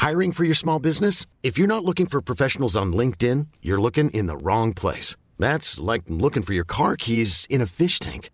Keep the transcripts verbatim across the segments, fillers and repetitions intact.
Hiring for your small business? If you're not looking for professionals on LinkedIn, you're looking in the wrong place. That's like looking for your car keys in a fish tank.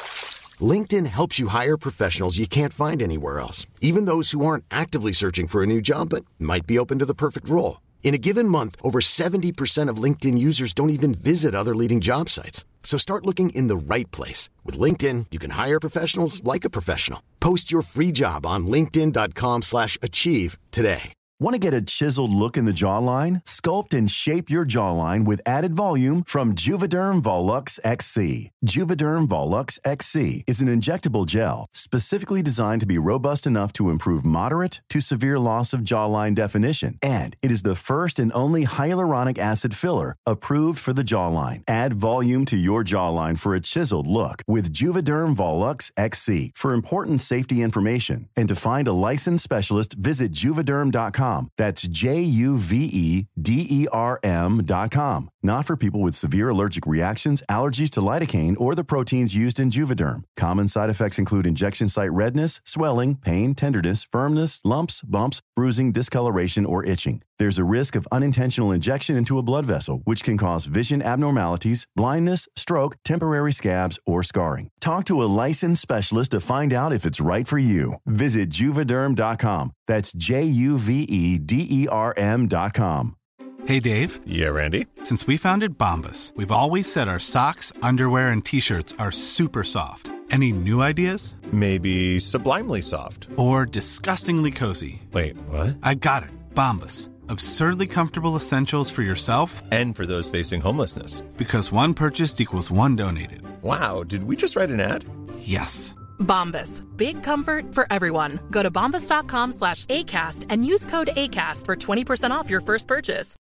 LinkedIn helps you hire professionals you can't find anywhere else, even those who aren't actively searching for a new job but might be open to the perfect role. In a given month, over seventy percent of LinkedIn users don't even visit other leading job sites. So start looking in the right place. With LinkedIn, you can hire professionals like a professional. Post your free job on linkedin.com slash achieve today. Want to get a chiseled look in the jawline? Sculpt and shape your jawline with added volume from Juvederm Volux X C. Juvederm Volux X C is an injectable gel specifically designed to be robust enough to improve moderate to severe loss of jawline definition. And it is the first and only hyaluronic acid filler approved for the jawline. Add volume to your jawline for a chiseled look with Juvederm Volux X C. For important safety information and to find a licensed specialist, visit juvederm dot com. That's J U V E D E R M dot com. Not for people with severe allergic reactions, allergies to lidocaine, or the proteins used in Juvederm. Common side effects include injection site redness, swelling, pain, tenderness, firmness, lumps, bumps, bruising, discoloration, or itching. There's a risk of unintentional injection into a blood vessel, which can cause vision abnormalities, blindness, stroke, temporary scabs, or scarring. Talk to a licensed specialist to find out if it's right for you. Visit Juvederm dot com. That's J U V E D E R M dot com. Hey, Dave. Yeah, Randy. Since we founded Bombas, we've always said our socks, underwear, and T-shirts are super soft. Any new ideas? Maybe sublimely soft. Or disgustingly cozy. Wait, what? I got it. Bombas. Absurdly comfortable essentials for yourself and for those facing homelessness. Because one purchased equals one donated. Wow, did we just write an ad? Yes. Bombas. Big comfort for everyone. Go to bombas.com slash ACAST and use code ACAST for twenty percent off your first purchase.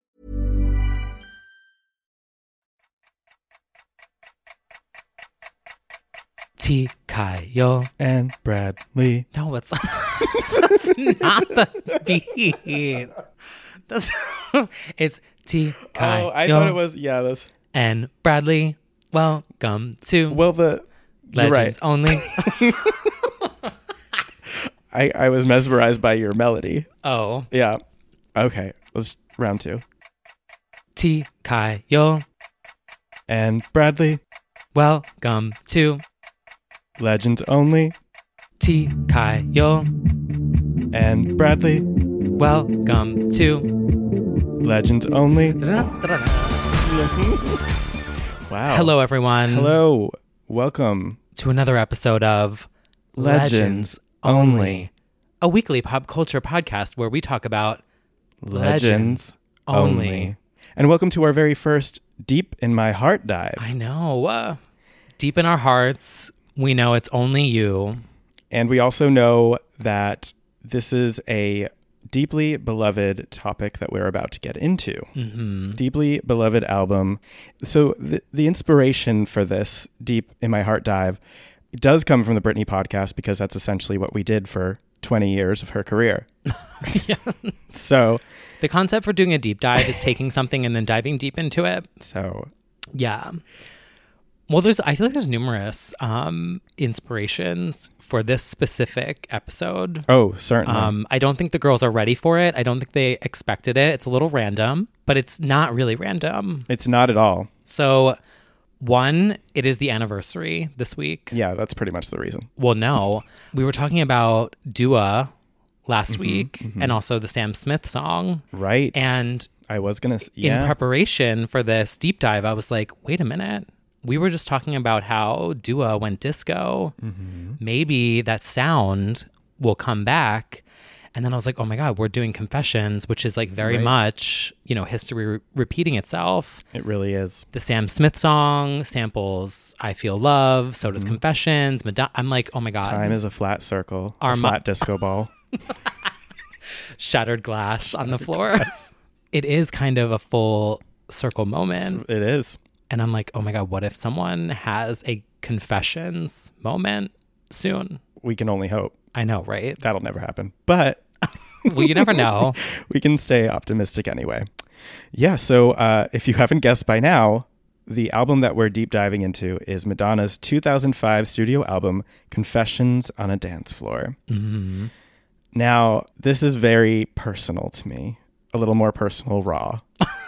T. Kyle and Bradley. No, it's that's not the beat. That's it's T. Kyle. Oh, I thought it was yeah. That's and Bradley. Welcome to well the Legends right. Only. I I was mesmerized by your melody. Oh yeah. Okay, let's round two. T. Kyle and Bradley. Welcome to Legends Only. T. Kyle and Bradley. Welcome to Legends Only. Wow. Hello, everyone. Hello. Welcome to another episode of Legends, Legends Only. Only, a weekly pop culture podcast where we talk about Legends, Legends only. only. And welcome to our very first Deep in My Heart dive. I know. Uh, deep in our hearts, we know it's only you. And we also know that this is a deeply beloved topic that we're about to get into. Mm-hmm. Deeply beloved album. So the, the inspiration for this Deep in My Heart dive does come from the Britney podcast, because that's essentially what we did for twenty years of her career. Yeah. So the concept for doing a deep dive is taking something and then diving deep into it. So yeah. Well, there's I feel like there's numerous um, inspirations for this specific episode. Oh, certainly. Um, I don't think the girls are ready for it. I don't think they expected it. It's a little random, but it's not really random. It's not at all. So, one, it is the anniversary this week. Yeah, that's pretty much the reason. Well, no. We were talking about Dua last mm-hmm, week mm-hmm. and also the Sam Smith song. Right. And I was going to... Yeah. In preparation for this deep dive, I was like, wait a minute. We were just talking about how Dua went disco. Mm-hmm. Maybe that sound will come back. And then I was like, oh my God, we're doing Confessions, which is like very right. much, you know, history re- repeating itself. It really is. The Sam Smith song samples I Feel Love. So does mm-hmm. Confessions. Madonna. I'm like, oh my God. Time is a flat circle. Our a flat mo- disco ball. Shattered glass Shattered on the floor. Glass. It is kind of a full circle moment. It is. And I'm like, oh my God, what if someone has a Confessions moment soon? We can only hope. I know, right? That'll never happen. But well, you never know. We can stay optimistic anyway. Yeah, so uh, if you haven't guessed by now, the album that we're deep diving into is Madonna's two thousand five studio album, Confessions on a Dance Floor. Mm-hmm. Now, this is very personal to me. A little more personal, raw.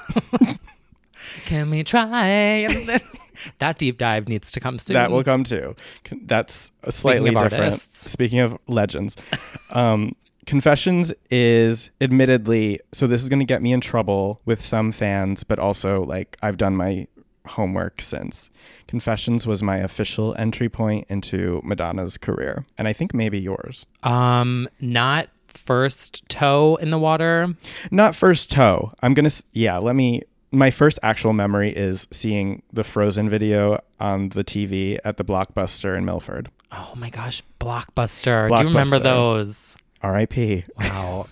Can we try? That deep dive needs to come soon. That will come too. Con- That's a slightly Speaking of different. artists. Speaking of legends. um, Confessions is admittedly, so this is going to get me in trouble with some fans, but also like I've done my homework since. Confessions was my official entry point into Madonna's career. And I think maybe yours. Um, not first toe in the water. Not first toe. I'm going to, yeah, let me, my first actual memory is seeing the Frozen video on the T V at the Blockbuster in Milford. Oh my gosh, Blockbuster. Do Blockbuster. you remember those? R I P Wow.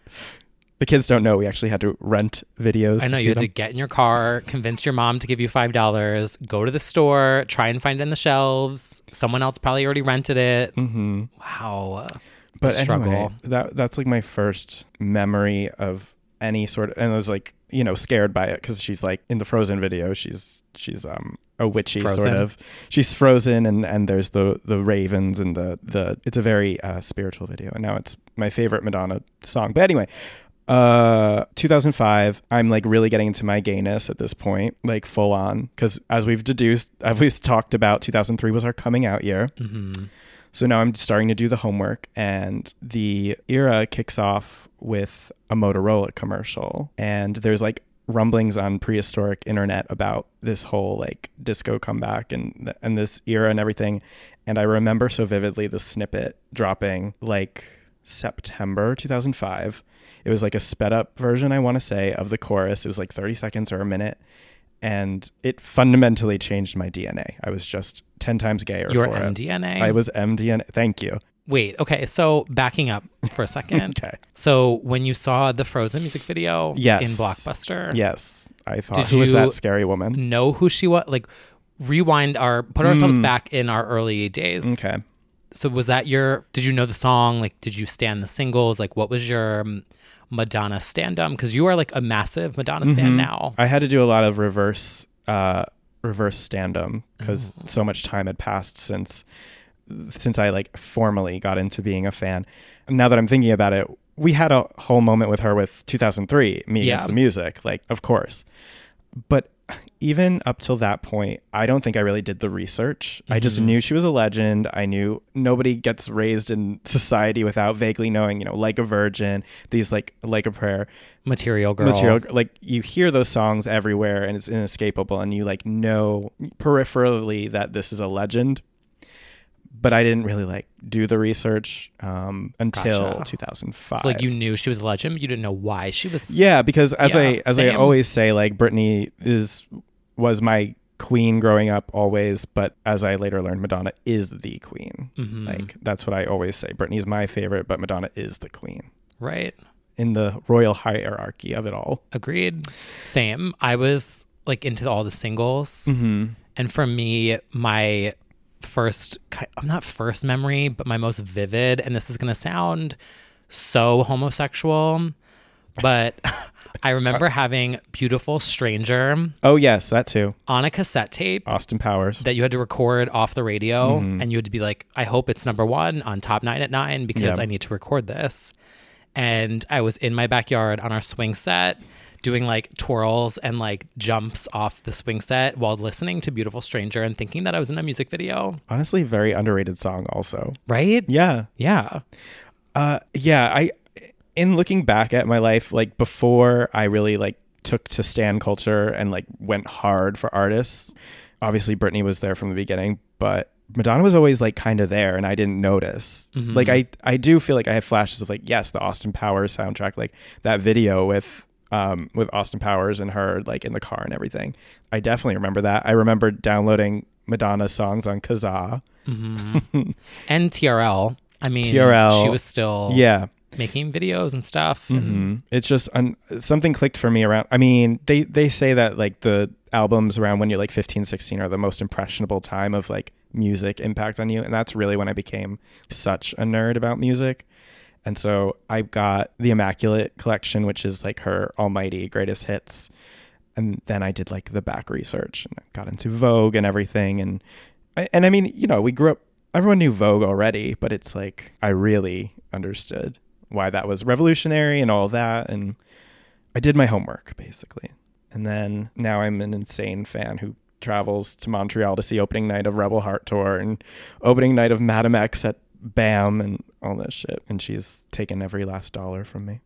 The kids don't know we actually had to rent videos. I know to you see had them. to get in your car, convince your mom to give you five dollars, go to the store, try and find it in the shelves. Someone else probably already rented it. Mm-hmm. Wow. But The struggle. anyway, that that's like my first memory of any sort of, and I was like, you know, scared by it because she's like in the Frozen video, she's she's um a witchy Frozen. sort of. She's frozen, and and there's the the ravens and the the. It's a very uh, spiritual video, and now it's my favorite Madonna song. But anyway. Uh, two thousand five, I'm like really getting into my gayness at this point, like full on, because as we've deduced, as we've talked about, two thousand three was our coming out year. Mm-hmm. So now I'm starting to do the homework, and the era kicks off with a Motorola commercial, and there's like rumblings on prehistoric internet about this whole like disco comeback and and this era and everything. And I remember so vividly the snippet dropping like September two thousand five. It was like a sped up version, I want to say, of the chorus. It was like thirty seconds or a minute. And it fundamentally changed my D N A. I was just ten times gayer Your for M D N A? it. I was M D N A. Thank you. Wait, okay. So backing up for a second. Okay. So when you saw the Frozen music video Yes. in Blockbuster, Yes. I thought, Did who was you- that scary woman? know who she was? Like, rewind our, put ourselves back in our early days. Okay. So was that your, did you know the song? Like, did you stand the singles? Like, what was your um, Madonna stand-up? Because you are like a massive Madonna stand now. I had to do a lot of reverse uh, reverse stand-up because Oh. so much time had passed since since I like formally got into being a fan. Now that I'm thinking about it, we had a whole moment with her with two thousand three, Me Yeah. Against the Music, like, of course. But even up till that point, I don't think I really did the research. I just knew she was a legend. I knew nobody gets raised in society without vaguely knowing, you know, Like a Virgin, these like Like a Prayer, Material Girl. Material, like you hear those songs everywhere and it's inescapable, and you like know peripherally that this is a legend. But I didn't really like do the research um, until Gotcha. two thousand five. So like you knew she was a legend, but you didn't know why she was. Yeah, because as Yeah, I as I same. always say, like Britney is was my queen growing up always, but as I later learned, Madonna is the queen. Mhm. Like that's what I always say. Britney's my favorite, but Madonna is the queen Right. in the royal hierarchy of it all. Agreed. Same. I was like into all the singles. Mm-hmm. And for me, my first, I'm not first memory, but my most vivid, and this is going to sound so homosexual, but I remember having Beautiful Stranger Oh yes, that too. on a cassette tape Austin Powers. that you had to record off the radio, Mm-hmm. and you had to be like, I hope it's number one on Top Nine at Nine because Yeah. I need to record this. And I was in my backyard on our swing set doing like twirls and like jumps off the swing set while listening to Beautiful Stranger and thinking that I was in a music video. Honestly, very underrated song also. Right? Yeah. Yeah. Uh yeah, I in looking back at my life, like before I really like took to stan culture and like went hard for artists, obviously Britney was there from the beginning, but Madonna was always like kind of there and I didn't notice. Mm-hmm. Like I I do feel like I have flashes of like, yes, the Austin Powers soundtrack, like that video with um with Austin Powers and her like in the car and everything. I definitely remember that. I remember downloading Madonna songs on Kazaa. Mm-hmm. And T R L. I mean, T R L. she was still Yeah. making videos and stuff. And hmm It's just un- something clicked for me around. I mean, they they say that like the albums around when you're like fifteen, sixteen are the most impressionable time of like music impact on you, and that's really when I became such a nerd about music. And so I got the Immaculate Collection, which is like her almighty greatest hits, and then I did like the back research and I got into Vogue and everything. And and I mean, you know, we grew up. Everyone knew Vogue already, but it's like I really understood why that was revolutionary and all that. And I did my homework, basically. And then now I'm an insane fan who travels to Montreal to see opening night of Rebel Heart Tour and opening night of Madame X at BAM and all that shit. And she's taken every last dollar from me.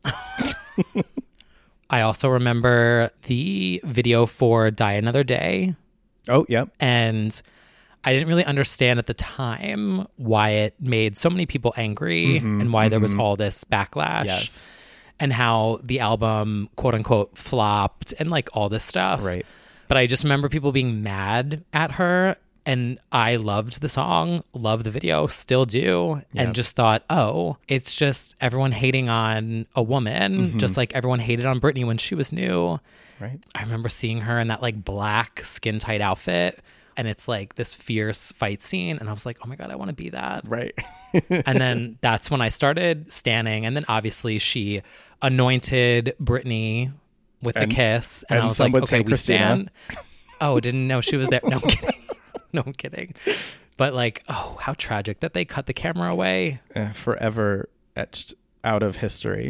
I also remember the video for Die Another Day. Oh, yep. And I didn't really understand at the time why it made so many people angry Mm-hmm, and why mm-hmm. there was all this backlash. Yes. And how the album, quote unquote, flopped and like all this stuff. Right. But I just remember people being mad at her. And I loved the song, loved the video, still do. Yep. And just thought, oh, it's just everyone hating on a woman, Mm-hmm. just like everyone hated on Britney when she was new. Right. I remember seeing her in that like black skin tight outfit. And it's like this fierce fight scene. And I was like, oh my God, I want to be that. Right. And then that's when I started standing. And then obviously she anointed Britney with And- the kiss. And, and I was some like, would okay, say we Christina. stand. Oh, didn't know she was there. No, I'm kidding. No, I'm kidding. But like, oh, how tragic that they cut the camera away. Uh, forever etched out of history.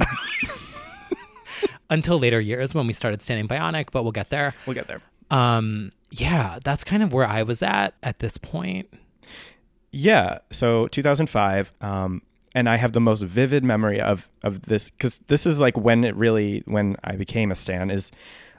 Until later years when we started standing Bionic, but we'll get there. We'll get there. Um, yeah, that's kind of where I was at at this point. Yeah. So two thousand five, um, and I have the most vivid memory of, of this, because this is like when it really, when I became a stan, is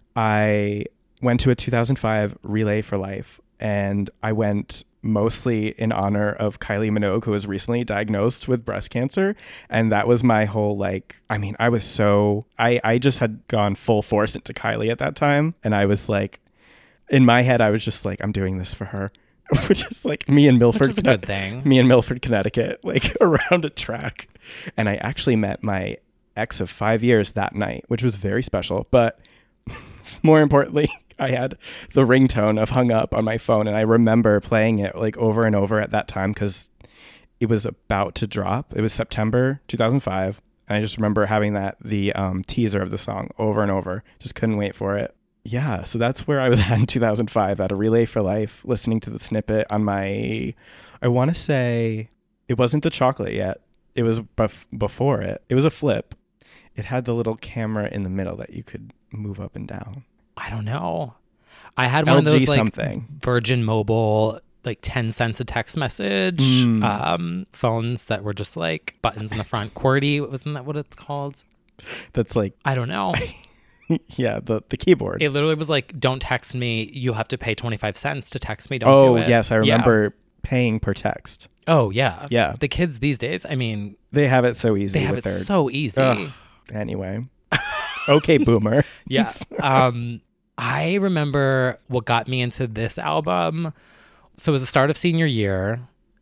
I went to a two thousand five Relay for Life, and I went mostly in honor of Kylie Minogue, who was recently diagnosed with breast cancer. And that was my whole, like, I mean, I was so, I, I just had gone full force into Kylie at that time. And I was like, in my head, I was just like, I'm doing this for her. Which is like me in Milford, Which is a good Conne- thing. me in Milford, Connecticut, like around a track. And I actually met my ex of five years that night, which was very special. But more importantly, I had the ringtone of Hung Up on my phone, and I remember playing it like over and over at that time because it was about to drop. It was September two thousand five, and I just remember having that the um, teaser of the song over and over. Just couldn't wait for it. Yeah, so that's where I was at in two thousand five at a Relay for Life, listening to the snippet on my, I want to say, it wasn't the chocolate yet. It was bef- before it. It was a flip. It had the little camera in the middle that you could move up and down. I don't know. I had one L of G those like something. Virgin Mobile, like ten cents a text message Mm. um, phones that were just like buttons in the front. QWERTY, wasn't that what it's called? That's like, I don't know. yeah, the, the keyboard. It literally was like, don't text me. You have to pay twenty-five cents to text me. Don't oh, do it. yes, I Yeah. remember paying per text. Oh, yeah. Yeah. The kids these days, I mean, They have it so easy they have with it their... so easy. Ugh. Anyway. Okay, boomer. Yeah. Um, I remember what got me into this album. So it was the start of senior year,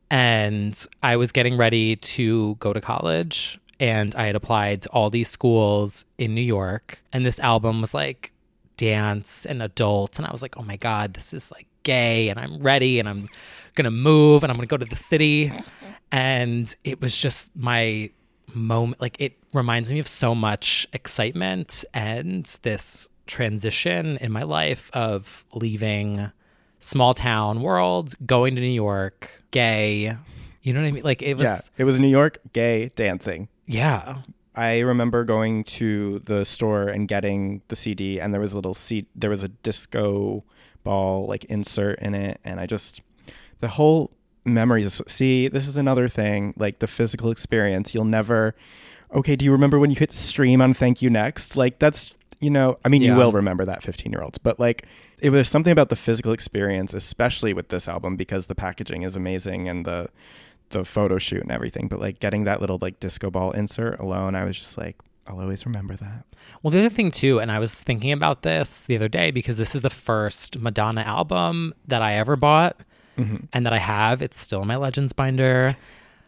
and I was getting ready to go to college, and I had applied to all these schools in New York, and this album was like dance and adult, and I was like, oh my God, this is like gay, and I'm ready, and I'm gonna move, and I'm gonna go to the city. And it was just my moment. Like, it reminds me of so much excitement and this transition in my life of leaving small town world, going to New York, gay. You know what I mean? Like, it was, Yeah, it was New York, gay, dancing. yeah. I remember going to the store and getting the C D, and there was a little C- there was a disco ball like insert in it, and I just, the whole memories. See, this is another thing, like the physical experience. You'll never, okay, do you remember when you hit stream on Thank You Next? Like, that's, you know, I mean, you Yeah. will remember that, fifteen year olds, but like, it was something about the physical experience, especially with this album, because the packaging is amazing and the the photo shoot and everything. But like getting that little like disco ball insert alone, I was just like, I'll always remember that. Well, the other thing too, and I was thinking about this the other day because this is the first Madonna album that I ever bought Mm-hmm. and that I have. It's still in my Legends binder.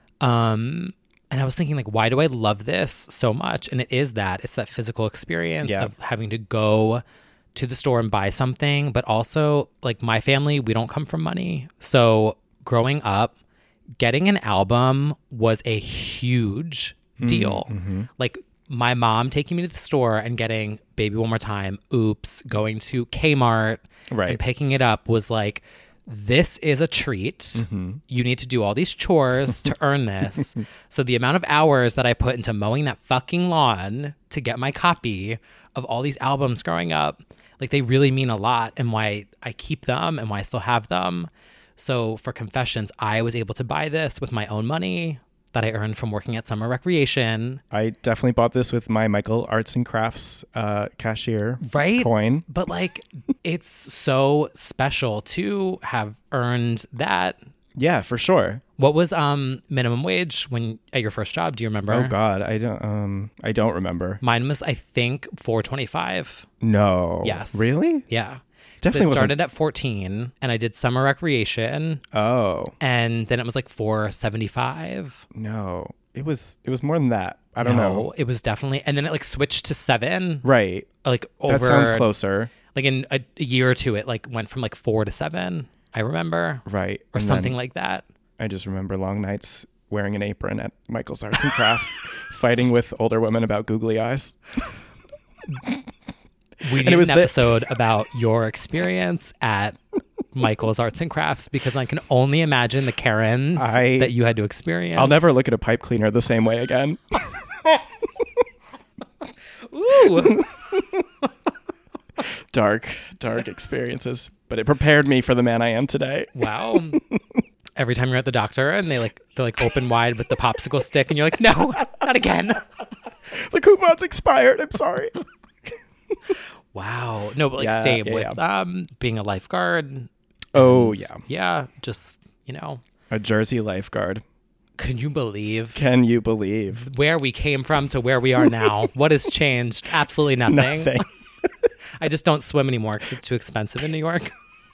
Um, and I was thinking, like, why do I love this so much? And it is that. It's that physical experience Yeah. of having to go to the store and buy something. But also, like, my family, we don't come from money. So growing up, getting an album was a huge deal. Mm-hmm. Like, my mom taking me to the store and getting Baby One More Time, Oops, going to Kmart Right. and picking it up was like this is a treat. Mm-hmm. You need to do all these chores to earn this. So the amount of hours that I put into mowing that fucking lawn to get my copy of all these albums growing up, like they really mean a lot, and why I keep them and why I still have them. So for Confessions, I was able to buy this with my own money that I earned from working at Summer Recreation. I definitely bought this with my Michael Arts and Crafts uh, cashier right? coin. But like, it's so special to have earned that. Yeah, for sure. What was um minimum wage when at your first job? Do you remember? Oh God, I don't. Um, I don't remember. Mine was, I think, four twenty-five. No. Yes. Really? Yeah. Definitely so I wasn't- started at fourteen, and I did Summer Recreation, Oh and then it was like four seventy-five. no, it was it was more than that. I don't No, know. it was definitely, and then it like switched to seven. Right. Like over That sounds closer. Like in a, a year or two, it like went from like four to seven. I remember, Right. or And something then like that. I just remember long nights wearing an apron at Michael's Arts and Crafts, fighting with older women about googly eyes. We it need was an the- episode about your experience at Michael's Arts and Crafts, because I can only imagine the Karens I- that you had to experience. I'll never look at a pipe cleaner the same way again. Ooh. Dark, dark experiences, but it prepared me for the man I am today. Wow. Every time you're at the doctor and they like they're like open wide with the popsicle stick, and you're like, no, not again. The coupon's expired. I'm sorry. Wow. No, but like Yeah, same yeah, with yeah. um being a lifeguard. Oh And, yeah, Yeah. Just, you know, a Jersey lifeguard. can you believe Can you believe? where we came from to where we are now? What has changed? Absolutely nothing. Nothing. I just don't swim anymore because it's too expensive in New York.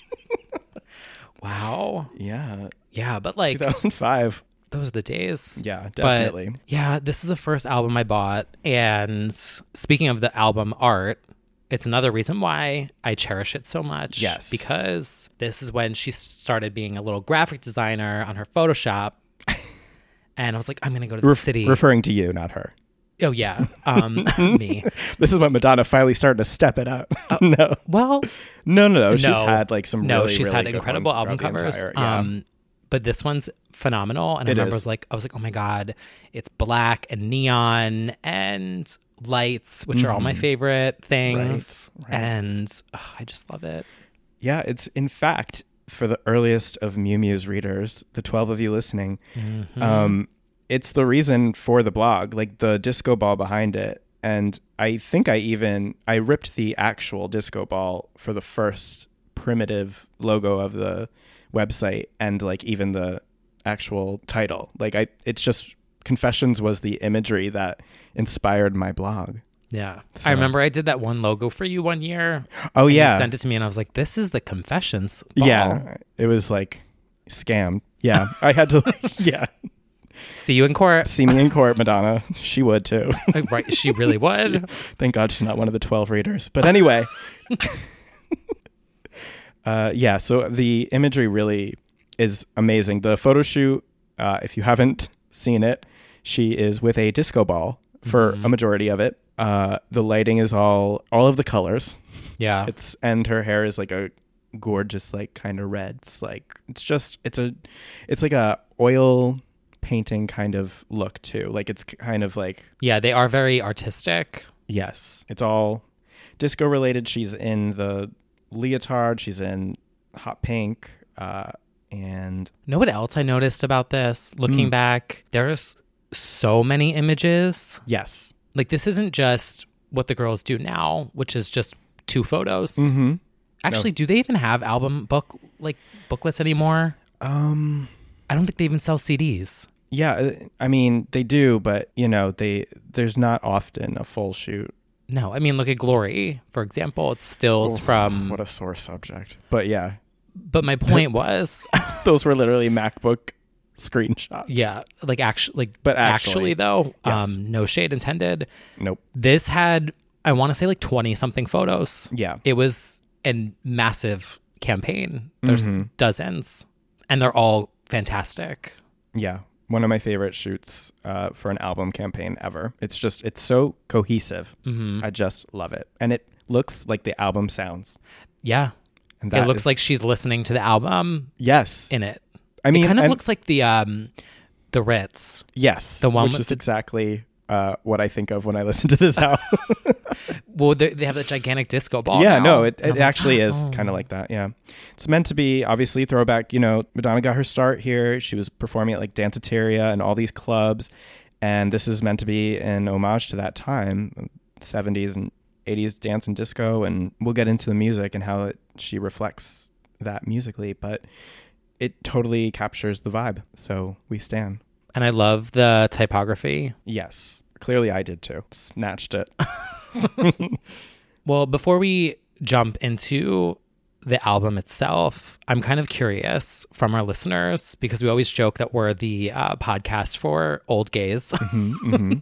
Wow. Yeah, Yeah, but like two thousand five. those are the days. Yeah, But, definitely. yeah, this is the first album I bought. And speaking of the album art, it's another reason why I cherish it so much. Yes. Because this is when she started being a little graphic designer on her Photoshop. And I was like, I'm going to go to the Ref- city. Referring to you, not her. oh, yeah. Um, me. This is when Madonna finally started to step it up. no, Well, no, no, no. She's no. had like some. No, really, she's really had good incredible ones album throughout the covers. entire- yeah. Um, but this one's phenomenal. And I It remember I is. was like, I was like, oh my God, it's black and neon and lights, which are all my favorite things. Mm-hmm. Right, right. And ugh, I just love it. Yeah, it's in fact for the earliest of Mew Mew's readers, the twelve of you listening. Mm-hmm. Um, it's the reason for the blog, like the disco ball behind it. And I think I even I ripped the actual disco ball for the first primitive logo of the website, and like even the actual title. Like I, it's just Confessions was the imagery that inspired my blog. Yeah. So- I remember I did that one logo for you one year. Oh and yeah, You sent it to me and I was like, this is the Confessions ball. yeah. It was like scammed. Yeah, I had to. Yeah, See you in court. see me in court, Madonna. She would too. Like, right. She really would. Thank God she's not one of the twelve readers. But anyway, uh, yeah. So the imagery really is amazing. The photo shoot, uh, if you haven't seen it, she is with a disco ball for Mm-hmm. a majority of it. Uh, the lighting is all all of the colors. Yeah. It's and her hair is like a gorgeous, like kind of red. It's like it's just it's a it's like a oil painting kind of look too. Like it's kind of like Yeah. They are very artistic. yes, it's all disco related. She's in the leotard. She's in hot pink. Uh, and Know what else I noticed about this? Looking Mm. back, there's so many images. yes, Like, this isn't just what the girls do now, which is just two photos. mm-hmm. Actually, do they even have album book like booklets anymore? um, I don't think they even sell C Ds. yeah. uh, I mean, they do, but you know, they there's not often a full shoot. No, I mean, look at Glory, for example. It's stills from. What a sore subject. But yeah, But my point was, those were literally MacBook screenshots. yeah, like actually, like, But actually, actually, though, yes. um, no shade intended. Nope. This had, I want to say, like twenty something photos. Yeah. It was a massive campaign. There's Mhm. dozens, and they're all fantastic. Yeah. One of my favorite shoots uh, for an album campaign ever. It's just, it's so cohesive. Mm-hmm. I just love it. And it looks like the album sounds. Yeah. And It that looks is- like she's listening to the album yes. in it. I mean, it kind of and- looks like the um, the Ritz. yes, the one which with is the- exactly uh, what I think of when I listen to this album. Well, they, they have that gigantic disco ball. yeah, now. no, it, And I'm it like, actually is oh. kind of like that. Yeah, it's meant to be obviously throwback. You know, Madonna got her start here. She was performing at like Danceteria and all these clubs, and this is meant to be an homage to that time, seventies and eighties dance and disco. And we'll get into the music and how it, she reflects that musically, but it totally captures the vibe. So we stan. And I love the typography. Yes, clearly I did too. Snatched it. Well, before we jump into the album itself, I'm kind of curious from our listeners, because we always joke that we're the uh, podcast for old gays. Mm-hmm, mm-hmm.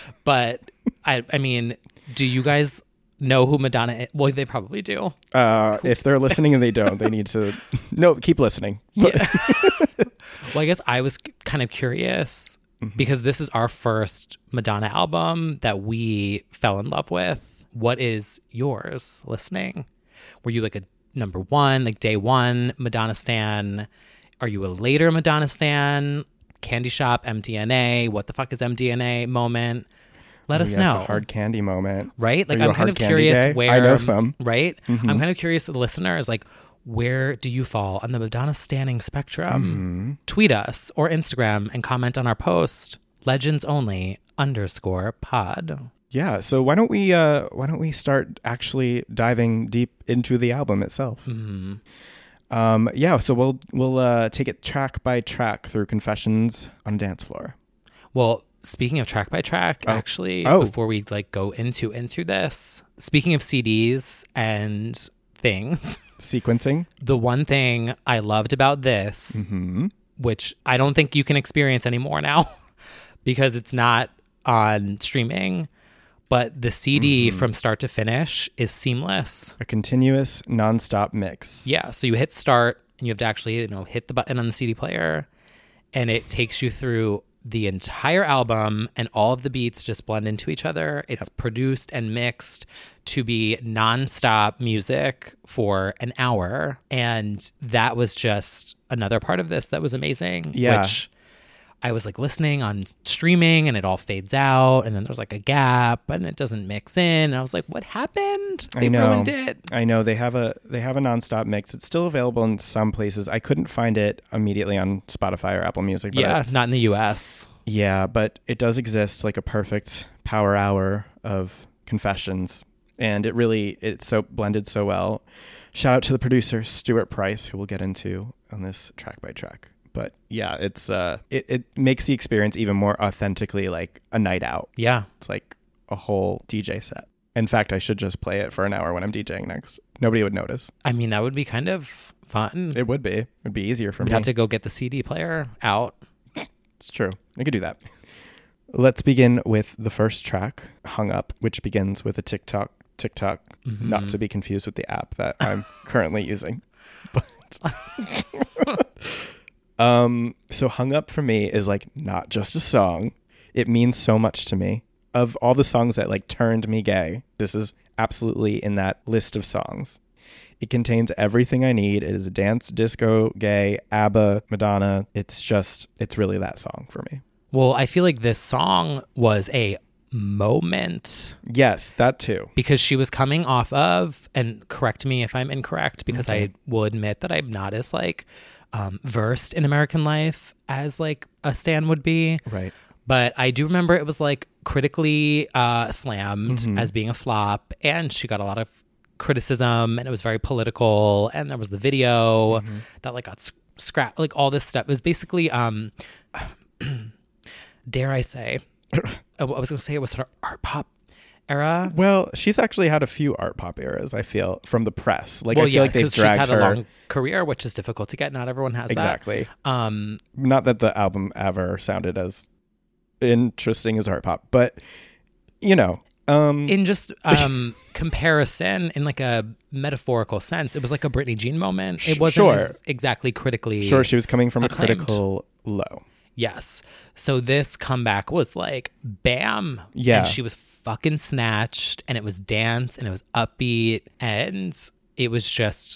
But I, I mean, do you guys know who Madonna is? Well, they probably do. Uh, if they're listening and they don't, they need to no keep listening. But- Yeah. Well, I guess I was kind of curious Mm-hmm. because this is our first Madonna album that we fell in love with. What is yours listening? Were you like a number one, like day one Madonna stan? Are you a later Madonna stan? Candy Shop, M D N A, what the fuck is M D N A moment? Let us Yes, know. a hard candy moment. Right? Like Are you I'm a kind hard of candy curious gay? where I know some. Right? Mhm. I'm kind of curious to the listeners, like, where do you fall on the Madonna standing spectrum? Mhm. Tweet us or Instagram and comment on our post, legends only underscore pod. Yeah, so why don't we uh why don't we start actually diving deep into the album itself? Mhm. Um yeah, so we'll we'll uh take it track by track through Confessions on a Dance Floor. Well, speaking of track by track, Oh. actually, Oh. before we like go into into this, speaking of C Ds and things, Sequencing. the one thing I loved about this, Mhm. which I don't think you can experience anymore now because it's not on streaming, but the C D Mm-hmm. from start to finish is seamless. A continuous nonstop mix. Yeah, so you hit start and you have to actually, you know, hit the button on the C D player and it takes you through the entire album and all of the beats just blend into each other. It's produced and mixed to be nonstop music for an hour. And that was just another part of this that was amazing. Yeah. Which I was like listening on streaming and it all fades out and then there's like a gap and it doesn't mix in. And I was like, what happened? They I know. ruined it. I know they have a they have a nonstop mix. It's still available in some places. I couldn't find it immediately on Spotify or Apple Music. But Yeah, it's- not in the U S. Yeah, but it does exist, like a perfect power hour of Confessions, and it really it's so blended so well. Shout out to the producer Stuart Price, who we'll get into on this track by track. But yeah, it's uh, it it makes the experience even more authentically like a night out. Yeah. It's like a whole D J set. In fact, I should just play it for an hour when I'm DJing next. Nobody would notice. I mean, that would be kind of fun. It would be. It'd be easier for We'd me. have to go get the C D player out. It's true. I could do that. Let's begin with the first track, Hung Up, which begins with a TikTok, TikTok, Mhm. not to be confused with the app that I'm currently using. But um, so Hung Up for me is like not just a song. It means so much to me. Of all the songs that like turned me gay, this is absolutely in that list of songs. It contains everything I need. It is a dance, disco, gay, ABBA, Madonna. It's just, it's really that song for me. Well, I feel like this song was a moment Yes, that too. because she was coming off of, and correct me if I'm incorrect, because Okay. I will admit that I'm not as like um, versed in American life as like a stan would be. Right. But I do remember it was like critically uh, slammed Mhm. as being a flop, and she got a lot of criticism, and it was very political. And there was the video Mm-hmm. that like got sc- scrapped, like all this stuff. It was basically, um, dare I say, I was going to say it was sort of art pop era. Well, she's actually had a few art pop eras, I feel, from the press. Like, well, I feel yeah, like they've because she's dragged had her. a long career, which is difficult to get. Not everyone has Exactly. that. Um, Not that the album ever sounded as interesting as art pop, but, you know. Um, in just um, comparison, in like a metaphorical sense, it was like a Britney Jean moment. It wasn't Sure. as exactly critically. sure, she was coming from acclaimed. a critical low. Yes. So this comeback was like, bam. Yeah. And she was fucking snatched, and it was dance, and it was upbeat, and it was just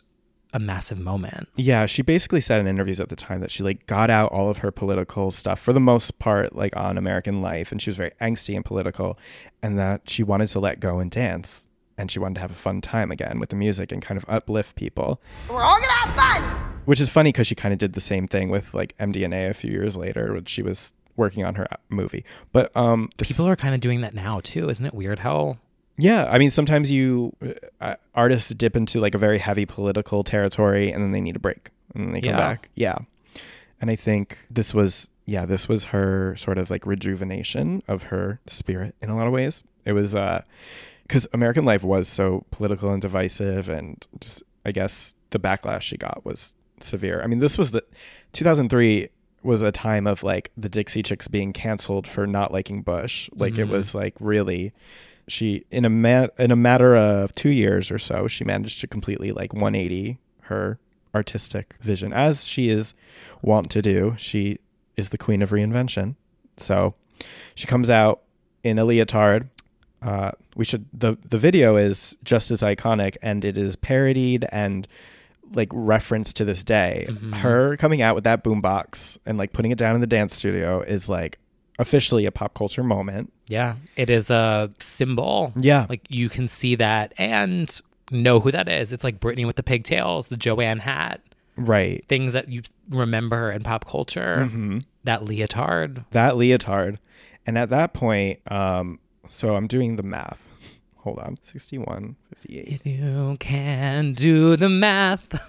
a massive moment. Yeah, she basically said in interviews at the time that she like got out all of her political stuff for the most part, like on American life, and she was very angsty and political, and that she wanted to let go and dance, and she wanted to have a fun time again with the music and kind of uplift people. We're all gonna have fun! Which is funny because she kind of did the same thing with like M D N A a few years later when she was working on her movie. But um, this, people are kind of doing that now too. Isn't it weird how... Yeah, I mean, sometimes you uh, artists dip into like a very heavy political territory and then they need a break and then they come Yeah. back. Yeah. And I think this was, yeah, this was her sort of like rejuvenation of her spirit in a lot of ways. It was, uh, because American Life was so political and divisive, and just, I guess the backlash she got was severe. I mean, this was the, two thousand three was a time of like the Dixie Chicks being canceled for not liking Bush. Like Mhm. it was like really... She in a ma- in a matter of two years or so, she managed to completely like one eighty her artistic vision, as she is wont to do. She is the queen of reinvention. So she comes out in a leotard. Uh, we should the the video is just as iconic, and it is parodied and like referenced to this day. Mhm. Her coming out with that boombox and like putting it down in the dance studio is like officially a pop culture moment. Yeah, it is a symbol. Yeah. Like you can see that and know who that is. It's like Britney with the pigtails, the Joanne hat, Right. things that you remember in pop culture. Mm-hmm. That leotard. That leotard. And at that point, um, so I'm doing the math. Hold on. sixty-one, fifty-eight. If you can do the math.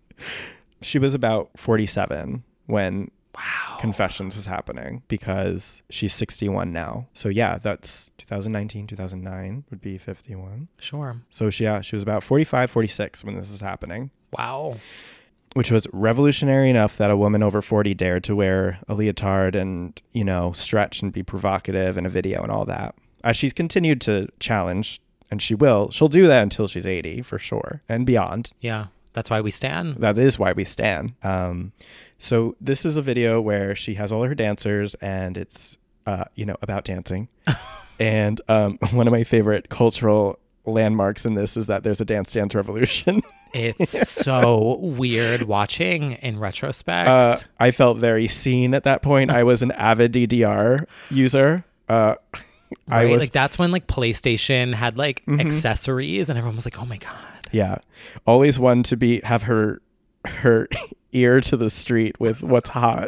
She was about forty-seven when Wow. Confessions was happening, because she's sixty-one now. So yeah, that's two thousand nineteen, two thousand nine would be fifty-one. Sure. So she, yeah, she was about forty-five, forty-six when this is happening, Wow. which was revolutionary enough that a woman over forty dared to wear a leotard and, you know, stretch and be provocative in a video and all that. As she's continued to challenge, and she will, she'll do that until she's eighty for sure and beyond. Yeah. That's why we stand. That is why we stand. Um, so this is a video where she has all her dancers, and it's, uh, you know, about dancing. And um, one of my favorite cultural landmarks in this is that there's a Dance Dance Revolution. It's so weird watching in retrospect. Uh, I felt very seen at that point. I was an avid D D R user. Uh, I right? was, Like that's when like PlayStation had like Mhm. accessories and everyone was like, oh my God. yeah, always one to be have her her ear to the street with what's hot.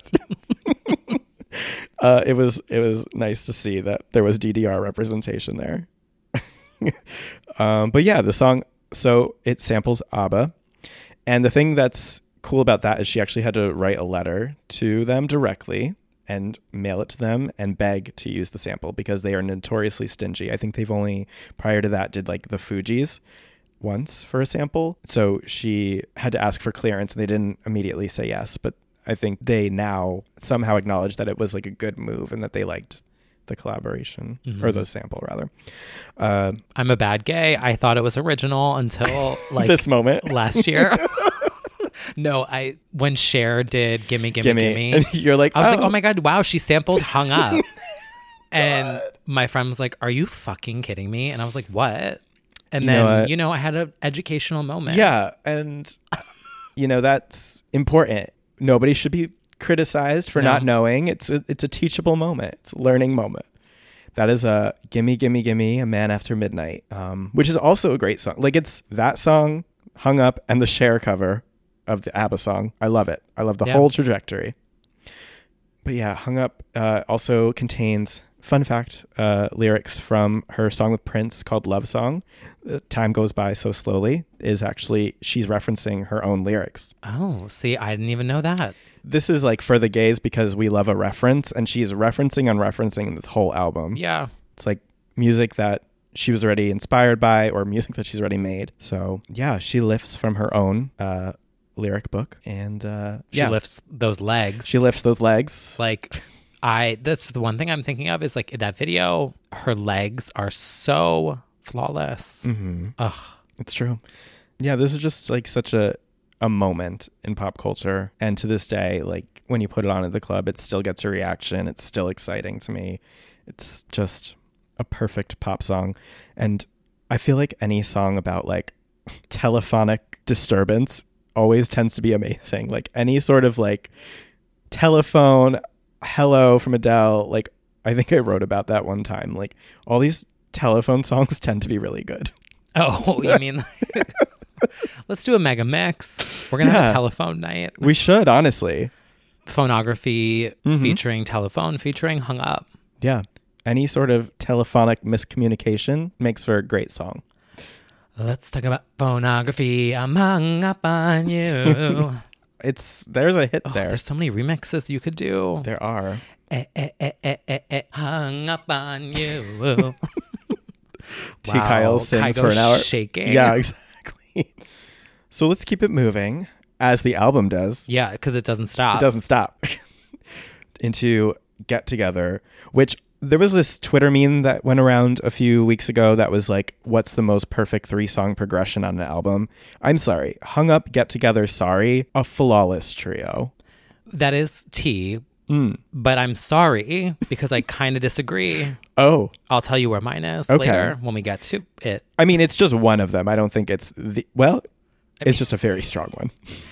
uh, it was it was nice to see that there was D D R representation there. um, but yeah, the song, so it samples ABBA, and the thing that's cool about that is she actually had to write a letter to them directly and mail it to them and beg to use the sample, because they are notoriously stingy. I think they've only prior to that did like the Fugees once for a sample. So she had to ask for clearance, and they didn't immediately say yes. But I think they now somehow acknowledge that it was like a good move and that they liked the collaboration Mhm. or the sample rather. Uh, I'm a bad gay. I thought it was original until like this moment. last year. No, I when Cher did Gimme Gimme Gimme. Gimme, And you're like, I was oh. like, oh my God, wow, she sampled Hung Up. And my friend was like, are you fucking kidding me? And I was like, what? And You then, know what? you know, I had an educational moment. Yeah. And, you know, that's important. Nobody should be criticized for No. not knowing. It's a, it's a teachable moment. It's a learning moment. That is a Gimme, Gimme, Gimme, A Man After Midnight, um, which is also a great song. Like it's that song, Hung Up, and the Cher cover of the ABBA song. I love it. I love the Yeah. whole trajectory. But yeah, Hung Up uh, also contains, fun fact, uh, lyrics from her song with Prince called Love Song. Uh, Time Goes By So Slowly is actually, she's referencing her own lyrics. Oh, see, I didn't even know that. This is like for the gays because we love a reference, and she's referencing on referencing in this whole album. Yeah. It's like music that she was already inspired by or music that she's already made. So yeah, she lifts from her own uh, lyric book, and uh, She yeah, lifts those legs. she lifts those legs. Like, I, that's the one thing I'm thinking of is like in that video, her legs are so flawless. Mm-hmm. Ugh. It's true. Yeah, this is just like such a a moment in pop culture, and to this day, like when you put it on at the club, it still gets a reaction. It's still exciting to me. It's just a perfect pop song, and I feel like any song about like telephonic disturbance always tends to be amazing. Like any sort of like telephone, hello from Adele. Like I think I wrote about that one time. Like all these telephone songs tend to be really good. Oh, you mean like, let's do a mega mix. We're going to have Yeah. a telephone night. We should, honestly. Phonography Mhm. featuring telephone featuring Hung Up. Yeah. Any sort of telephonic miscommunication makes for a great song. Let's talk about phonography. I'm hung up on you. It's there's a hit Oh, there. there's so many remixes you could do. There are. Eh, eh, eh, eh, eh, eh, hung up on you. T. Kyle sings for Kygo's an hour. shaking. Yeah, exactly. So let's keep it moving, as the album does. Yeah, because it doesn't stop. It doesn't stop. Into Get Together, which there was this Twitter meme that went around a few weeks ago that was like, what's the most perfect three song progression on an album? I'm sorry. Hung Up, Get Together, Sorry, a flawless trio. That is T, Mm. but I'm sorry because I kind of disagree. Oh, I'll tell you where mine is Okay. later when we get to it. I mean, it's just one of them. I don't think it's the, well, it's just a very strong one.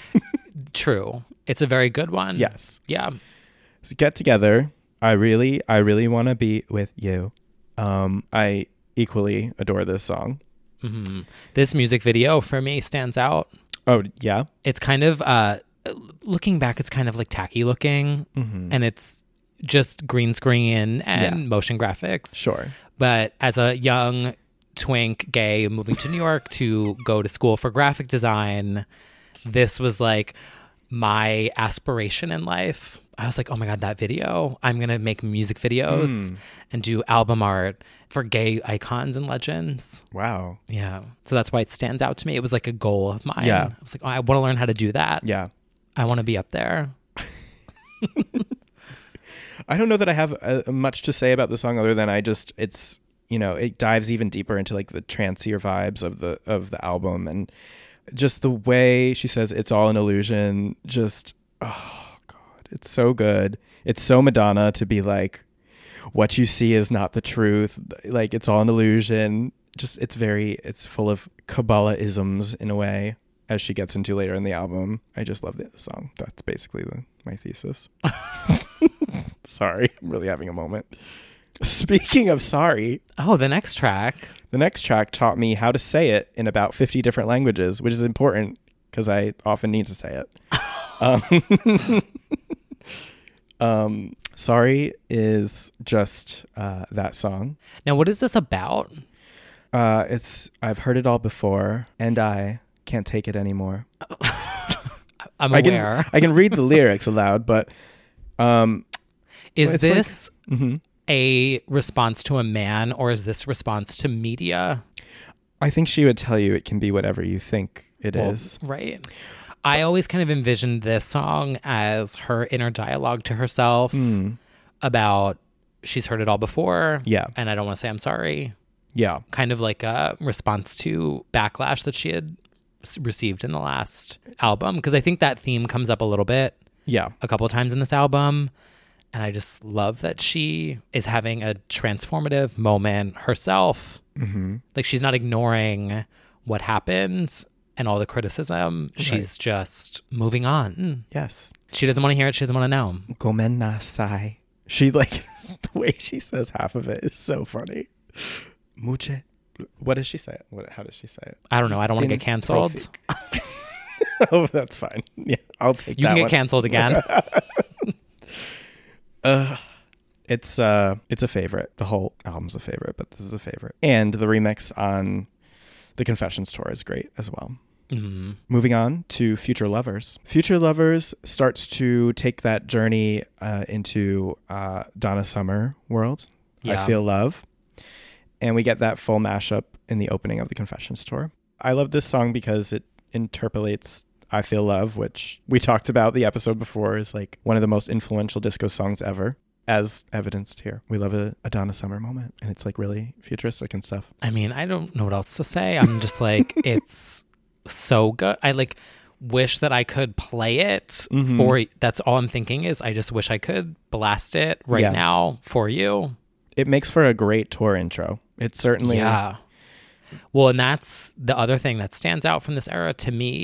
True. It's a very good one. Yes. Yeah. So Get Together. I really, I really want to be with you. Um, I equally adore this song. hmm This music video for me stands out. Oh, yeah. It's kind of, uh, looking back, it's kind of like tacky looking Mm-hmm. and it's just green screen and Yeah. motion graphics. Sure. But as a young twink gay moving to New York to go to school for graphic design, this was like my aspiration in life. I was like, oh my God, that video. I'm going to make music videos Mm. and do album art for gay icons and legends. Wow. Yeah. So that's why it stands out to me. It was like a goal of mine. Yeah. I was like, oh, I want to learn how to do that. Yeah. I want to be up there. I don't know that I have uh, much to say about the song other than I just, it's, you know, it dives even deeper into like the trancier vibes of the, of the album. And just the way she says it's all an illusion. Just, oh God, it's so good. It's so Madonna to be like, what you see is not the truth. Like it's all an illusion. Just, it's very, it's full of Kabbalah-isms in a way, as she gets into later in the album. I just love the song. That's basically the, my thesis. Sorry, I'm really having a moment. Speaking of sorry, Oh, the next track. the next track taught me how to say it in about fifty different languages, which is important because I often need to say it. um, um, sorry is just uh, that song. Now, what is this about? Uh, it's I've heard it all before, and I can't take it anymore. I'm I aware. can I can read the lyrics aloud, but um, Is it's like- this mhm. a response to a man or is this response to media? I think she would tell you it can be whatever you think it is. Well, right. I always kind of envisioned this song as her inner dialogue to herself Mm. about she's heard it all before. Yeah. And I don't want to say I'm sorry. Yeah. Kind of like a response to backlash that she had s- received in the last album. Because I think that theme comes up a little bit Yeah. a couple of times in this album. And I just love that she is having a transformative moment herself. Mm-hmm. Like she's not ignoring what happened and all the criticism. She's just moving on. Yes. She doesn't want to hear it. She doesn't want to know. Gomen nasai. She like the way she says half of it is so funny. Muche. What does she say? What, how does she say it? I don't know. I don't want to In get canceled. Profi- oh, that's fine. Yeah, I'll take You that can get one. canceled again. Uh, it's uh, it's a favorite. The whole album's a favorite, but this is a favorite. And the remix on the Confessions tour is great as well. Mhm. Moving on to Future Lovers. Future Lovers starts to take that journey uh, into uh, Donna Summer world. Yeah. I Feel Love. And we get that full mashup in the opening of the Confessions tour. I love this song because it interpolates I Feel Love, which we talked about the episode before is like one of the most influential disco songs ever, as evidenced here. We love a, a Donna Summer moment, and it's like really futuristic and stuff. I mean, I don't know what else to say. I'm just like, it's so good. I like wish that I could play it Mhm. for, that's all I'm thinking is I just wish I could blast it right Yeah. now for you. It makes for a great tour intro. It certainly... Yeah. Well, and that's the other thing that stands out from this era to me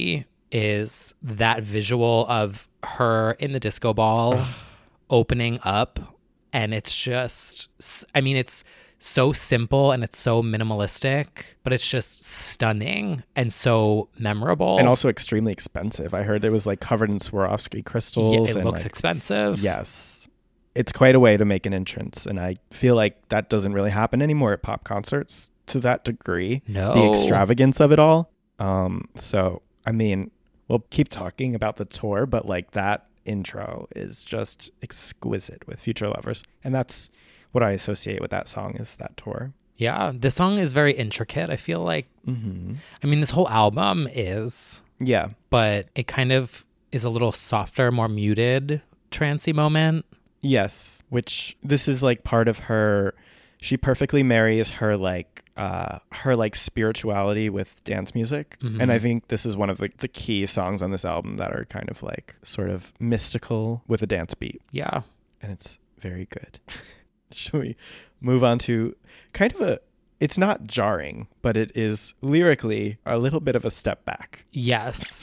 is that visual of her in the disco ball opening up. And it's just, I mean, it's so simple and it's so minimalistic, but it's just stunning and so memorable. And also extremely expensive. I heard it was like covered in Swarovski crystals. Yeah, it and looks like, expensive. Yes. It's quite a way to make an entrance. And I feel like that doesn't really happen anymore at pop concerts to that degree. No. The extravagance of it all. Um, so, I mean, we'll keep talking about the tour, but like that intro is just exquisite with Future Lovers. And that's what I associate with that song is that tour. Yeah, this song is very intricate. I feel like, Mm-hmm. I mean, this whole album is, Yeah. but it kind of is a little softer, more muted, trancey moment. Yes. Which this is like part of her, she perfectly marries her like, uh, her like spirituality with dance music. Mm-hmm. And I think this is one of the, the key songs on this album that are kind of like sort of mystical with a dance beat. Yeah. And it's very good. Should we move on to kind of a, it's not jarring, but it is lyrically a little bit of a step back. Yes.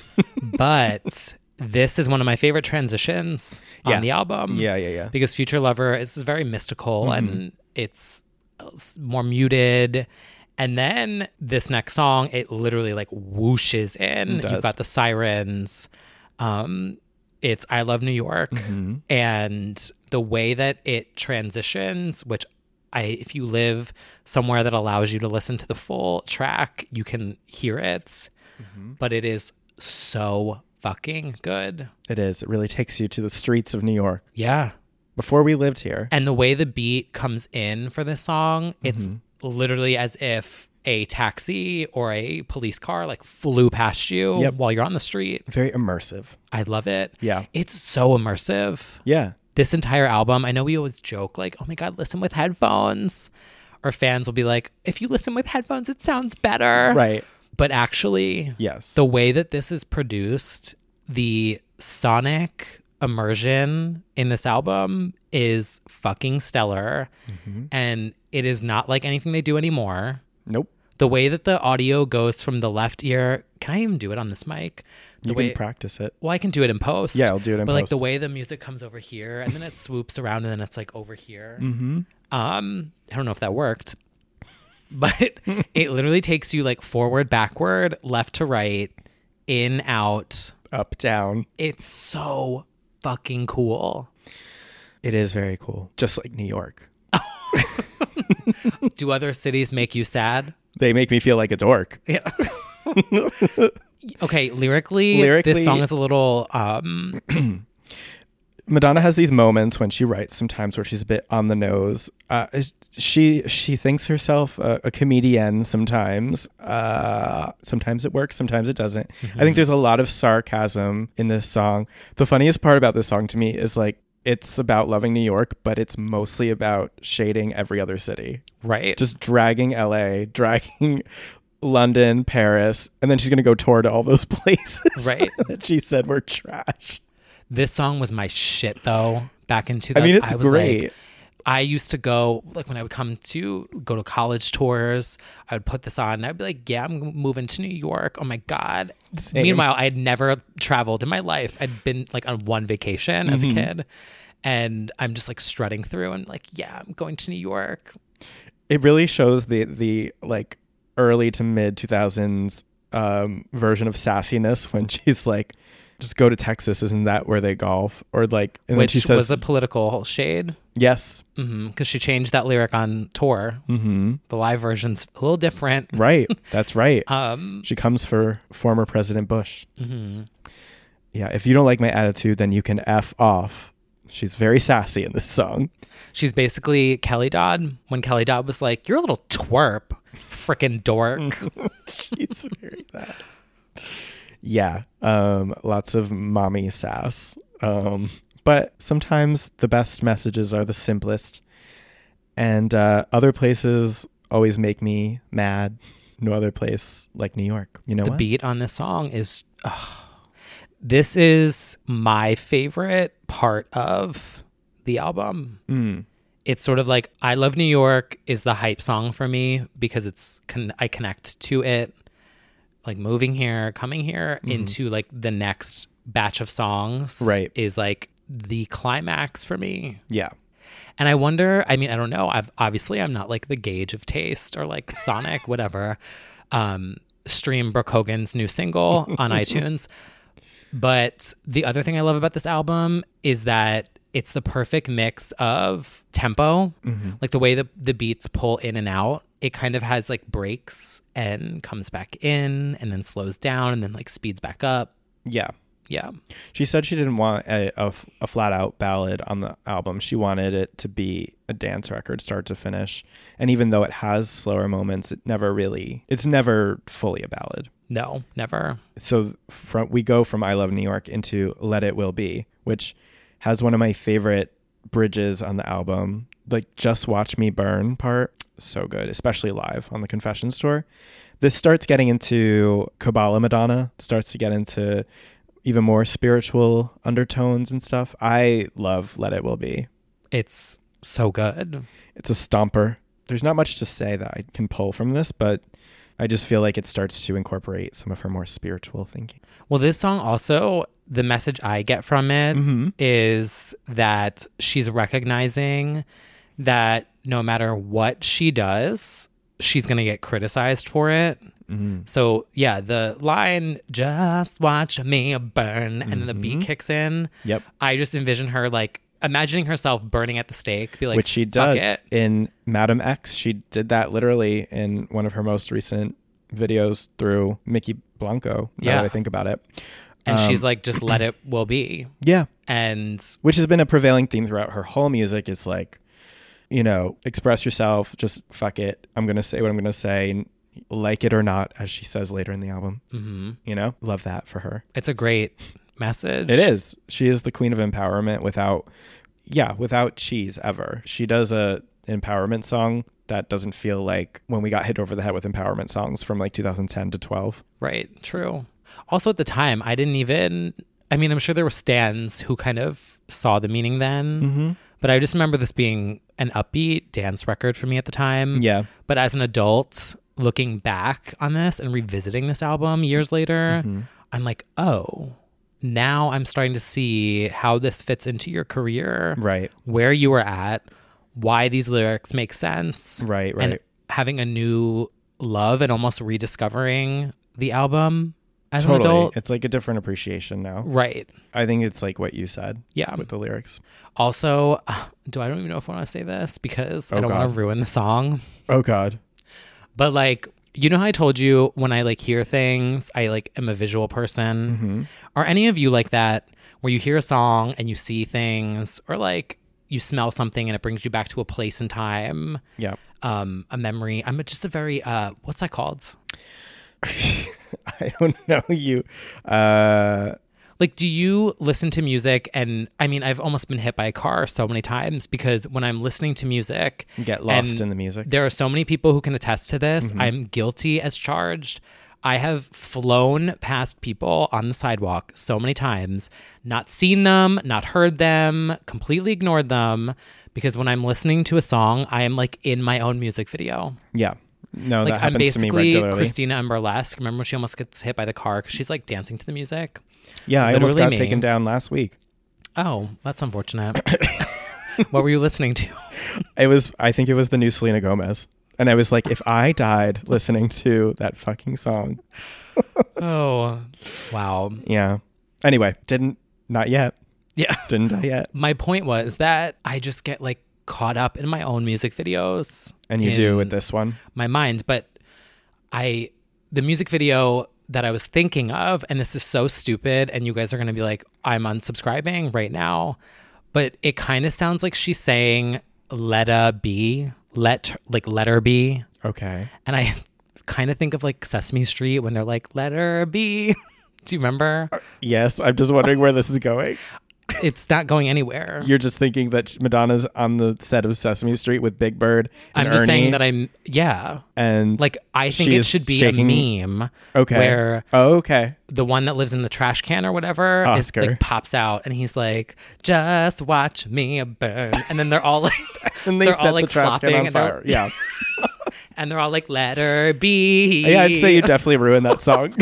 But this is one of my favorite transitions Yeah. on the album. Yeah, yeah, yeah. Because Future Lover is very mystical Mhm. and it's more muted. And then this next song, it literally like whooshes in. It does. You've got the sirens. Um, it's I Love New York. Mhm. And the way that it transitions, which I, if you live somewhere that allows you to listen to the full track, you can hear it. Mm-hmm. But it is so fucking good. It is. It really takes you to the streets of New York. Yeah. Before we lived here. And the way the beat comes in for this song, it's Mm-hmm. literally as if a taxi or a police car like flew past you Yep. while you're on the street. Very immersive. I love it. Yeah. It's so immersive. Yeah. This entire album, I know we always joke like, oh my God, listen with headphones. Or fans will be like, if you listen with headphones, it sounds better. Right. But actually, Yes. the way that this is produced, the sonic immersion in this album is fucking stellar. Mm-hmm. And it is not like anything they do anymore. Nope. The way that the audio goes from the left ear, can I even do it on this mic? The You way, can practice it. well, I can do it in post. Yeah, I'll do it in but like post. the way the music comes over here and then it swoops around and then it's like over here. Mm-hmm. Um, I don't know if that worked, but it literally takes you like forward, backward, left to right, in, out. Up, down. It's so fucking cool. It is very cool. Just like New York. Do other cities make you sad? They make me feel like a dork. Yeah. Okay, lyrically, Lyrically- this song is a little um Madonna has these moments when she writes sometimes where she's a bit on the nose. Uh, she she thinks herself a, a comedian sometimes. Uh, sometimes it works, sometimes it doesn't. Mm-hmm. I think there's a lot of sarcasm in this song. The funniest part about this song to me is like it's about loving New York, but it's mostly about shading every other city. right. Just dragging L A, dragging London, Paris, and then she's going to go tour to all those places Right. that she said were trash. This song was my shit though. Back in two I thousand, mean, it's I was great. like, I used to go like when I would come to go to college tours, I would put this on and I'd be like, yeah, I'm moving to New York. Oh my God. Same. Meanwhile, I had never traveled in my life. I'd been like on one vacation as a Mm-hmm. kid. And I'm just like strutting through and like, yeah, I'm going to New York. It really shows the the like early to mid two thousands um, version of sassiness when she's like, just go to Texas. Isn't that where they golf? Or like, and Which then she says, was a political shade. yes. Because she changed that lyric on tour. Mm-hmm. The live version's a little different. Right. That's right. Um, She comes for former President Bush. mhm. Yeah. If you don't like my attitude, then you can F off. She's very sassy in this song. She's basically Kelly Dodd when Kelly Dodd was like, you're a little twerp, frickin' dork. She's very that. Yeah. Um, lots of mommy sass. Um, but sometimes the best messages are the simplest. And uh, other places always make me mad. No other place like New York. You know The what? beat on this song is, ugh. This is my favorite part of the album. Mm. It's sort of like I Love New York is the hype song for me because it's con- I connect to it like moving here, coming here mm-hmm. into like the next batch of songs right. is like the climax for me. Yeah. And I wonder, I mean, I don't know. I've obviously I'm not like the gauge of taste or like Sonic, whatever. Um, stream Brooke Hogan's new single on iTunes. But the other thing I love about this album is that it's the perfect mix of tempo, mm-hmm. like the way the, the beats pull in and out. It kind of has like breaks and comes back in and then slows down and then like speeds back up. Yeah. Yeah. She said she didn't want a, a, a flat out ballad on the album. She wanted it to be a dance record start to finish. And even though it has slower moments, it never really, it's never fully a ballad. No, never. So from, we go from I Love New York into Let It Will Be, which has one of my favorite bridges on the album. Like Just Watch Me Burn part. So good, especially live on the Confessions tour. This starts getting into Kabbalah Madonna, starts to get into even more spiritual undertones and stuff. I love Let It Will Be. It's so good. It's a stomper. There's not much to say that I can pull from this, but I just feel like it starts to incorporate some of her more spiritual thinking. Well, this song also, the message I get from it mm-hmm. is that she's recognizing that no matter what she does, she's going to get criticized for it. Mm-hmm. So yeah, the line, just watch me burn, and then the beat kicks in. Yep. I just envision her like imagining herself burning at the stake, be like, which she does it. in Madam X. She did that literally in one of her most recent videos through Mickey Blanco. Now Yeah. that I think about it. And um, she's like, just let it will be. Yeah. And which has been a prevailing theme throughout her whole music. Is like, you know, express yourself, just fuck it. I'm going to say what I'm going to say, like it or not, as she says later in the album. Mm-hmm. You know, love that for her. It's a great message. It is. She is the queen of empowerment without, yeah, without cheese ever. She does a empowerment song that doesn't feel like when we got hit over the head with empowerment songs from like two thousand ten to twelve. Right. True. Also at the time, I didn't even, I mean, I'm sure there were stans who kind of saw the meaning then, mm-hmm. but I just remember this being an upbeat dance record for me at the time. Yeah. But as an adult, looking back on this and revisiting this album years later, mm-hmm. I'm like, oh, now I'm starting to see how this fits into your career, right? Where you were at, why these lyrics make sense, right? Right. And having a new love and almost rediscovering the album as totally. an adult. It's like a different appreciation now. Right. I think it's like what you said. Yeah. With the lyrics. Also, uh, do I don't even know if I want to say this because oh, I don't God. want to ruin the song. Oh God. But like, you know how I told you when I like hear things, I like am a visual person. Mm-hmm. Are any of you like that where you hear a song and you see things, or like you smell something and it brings you back to a place and time? Yeah. Um, a memory. I'm just a very, uh, what's that called? I don't know you. Uh, like, do you listen to music? And I mean, I've almost been hit by a car so many times because when I'm listening to music, get lost in the music. There are so many people who can attest to this. Mm-hmm. I'm guilty as charged. I have flown past people on the sidewalk so many times, not seen them, not heard them, completely ignored them, because when I'm listening to a song, I am like in my own music video. Yeah. No, like that I'm happens to me basically regularly. Christina in Burlesque. Remember when she almost gets hit by the car because she's like dancing to the music? Yeah, I Literally almost got me. taken down last week. Oh, that's unfortunate. What were you listening to? It was, I think it was the new Selena Gomez. And I was like, if I died listening to that fucking song. Oh, wow. Yeah. Anyway, didn't, not yet. Yeah. Didn't die yet. My point was that I just get like caught up in my own music videos. And you do with this one? My mind. But I, the music video that I was thinking of, and this is so stupid, and you guys are going to be like, I'm unsubscribing right now. But it kind of sounds like she's saying, let her be. Let, like, let her be. Okay. And I kind of think of like Sesame Street when they're like, let her be. Do you remember? Yes. I'm just wondering where this is going. It's not going anywhere. You're just thinking that Madonna's on the set of Sesame Street with Big Bird and I'm just Ernie, saying that I'm, yeah. And like, I think it she's should be shaking, a meme. Okay. Where oh, okay. the one that lives in the trash can or whatever Oscar. is like pops out and he's like, just watch me burn. And then they're all like, and they they're set all like the trash flopping can on and they're- fire. Yeah. And they're all like, let her be. Yeah, I'd say you definitely ruined that song.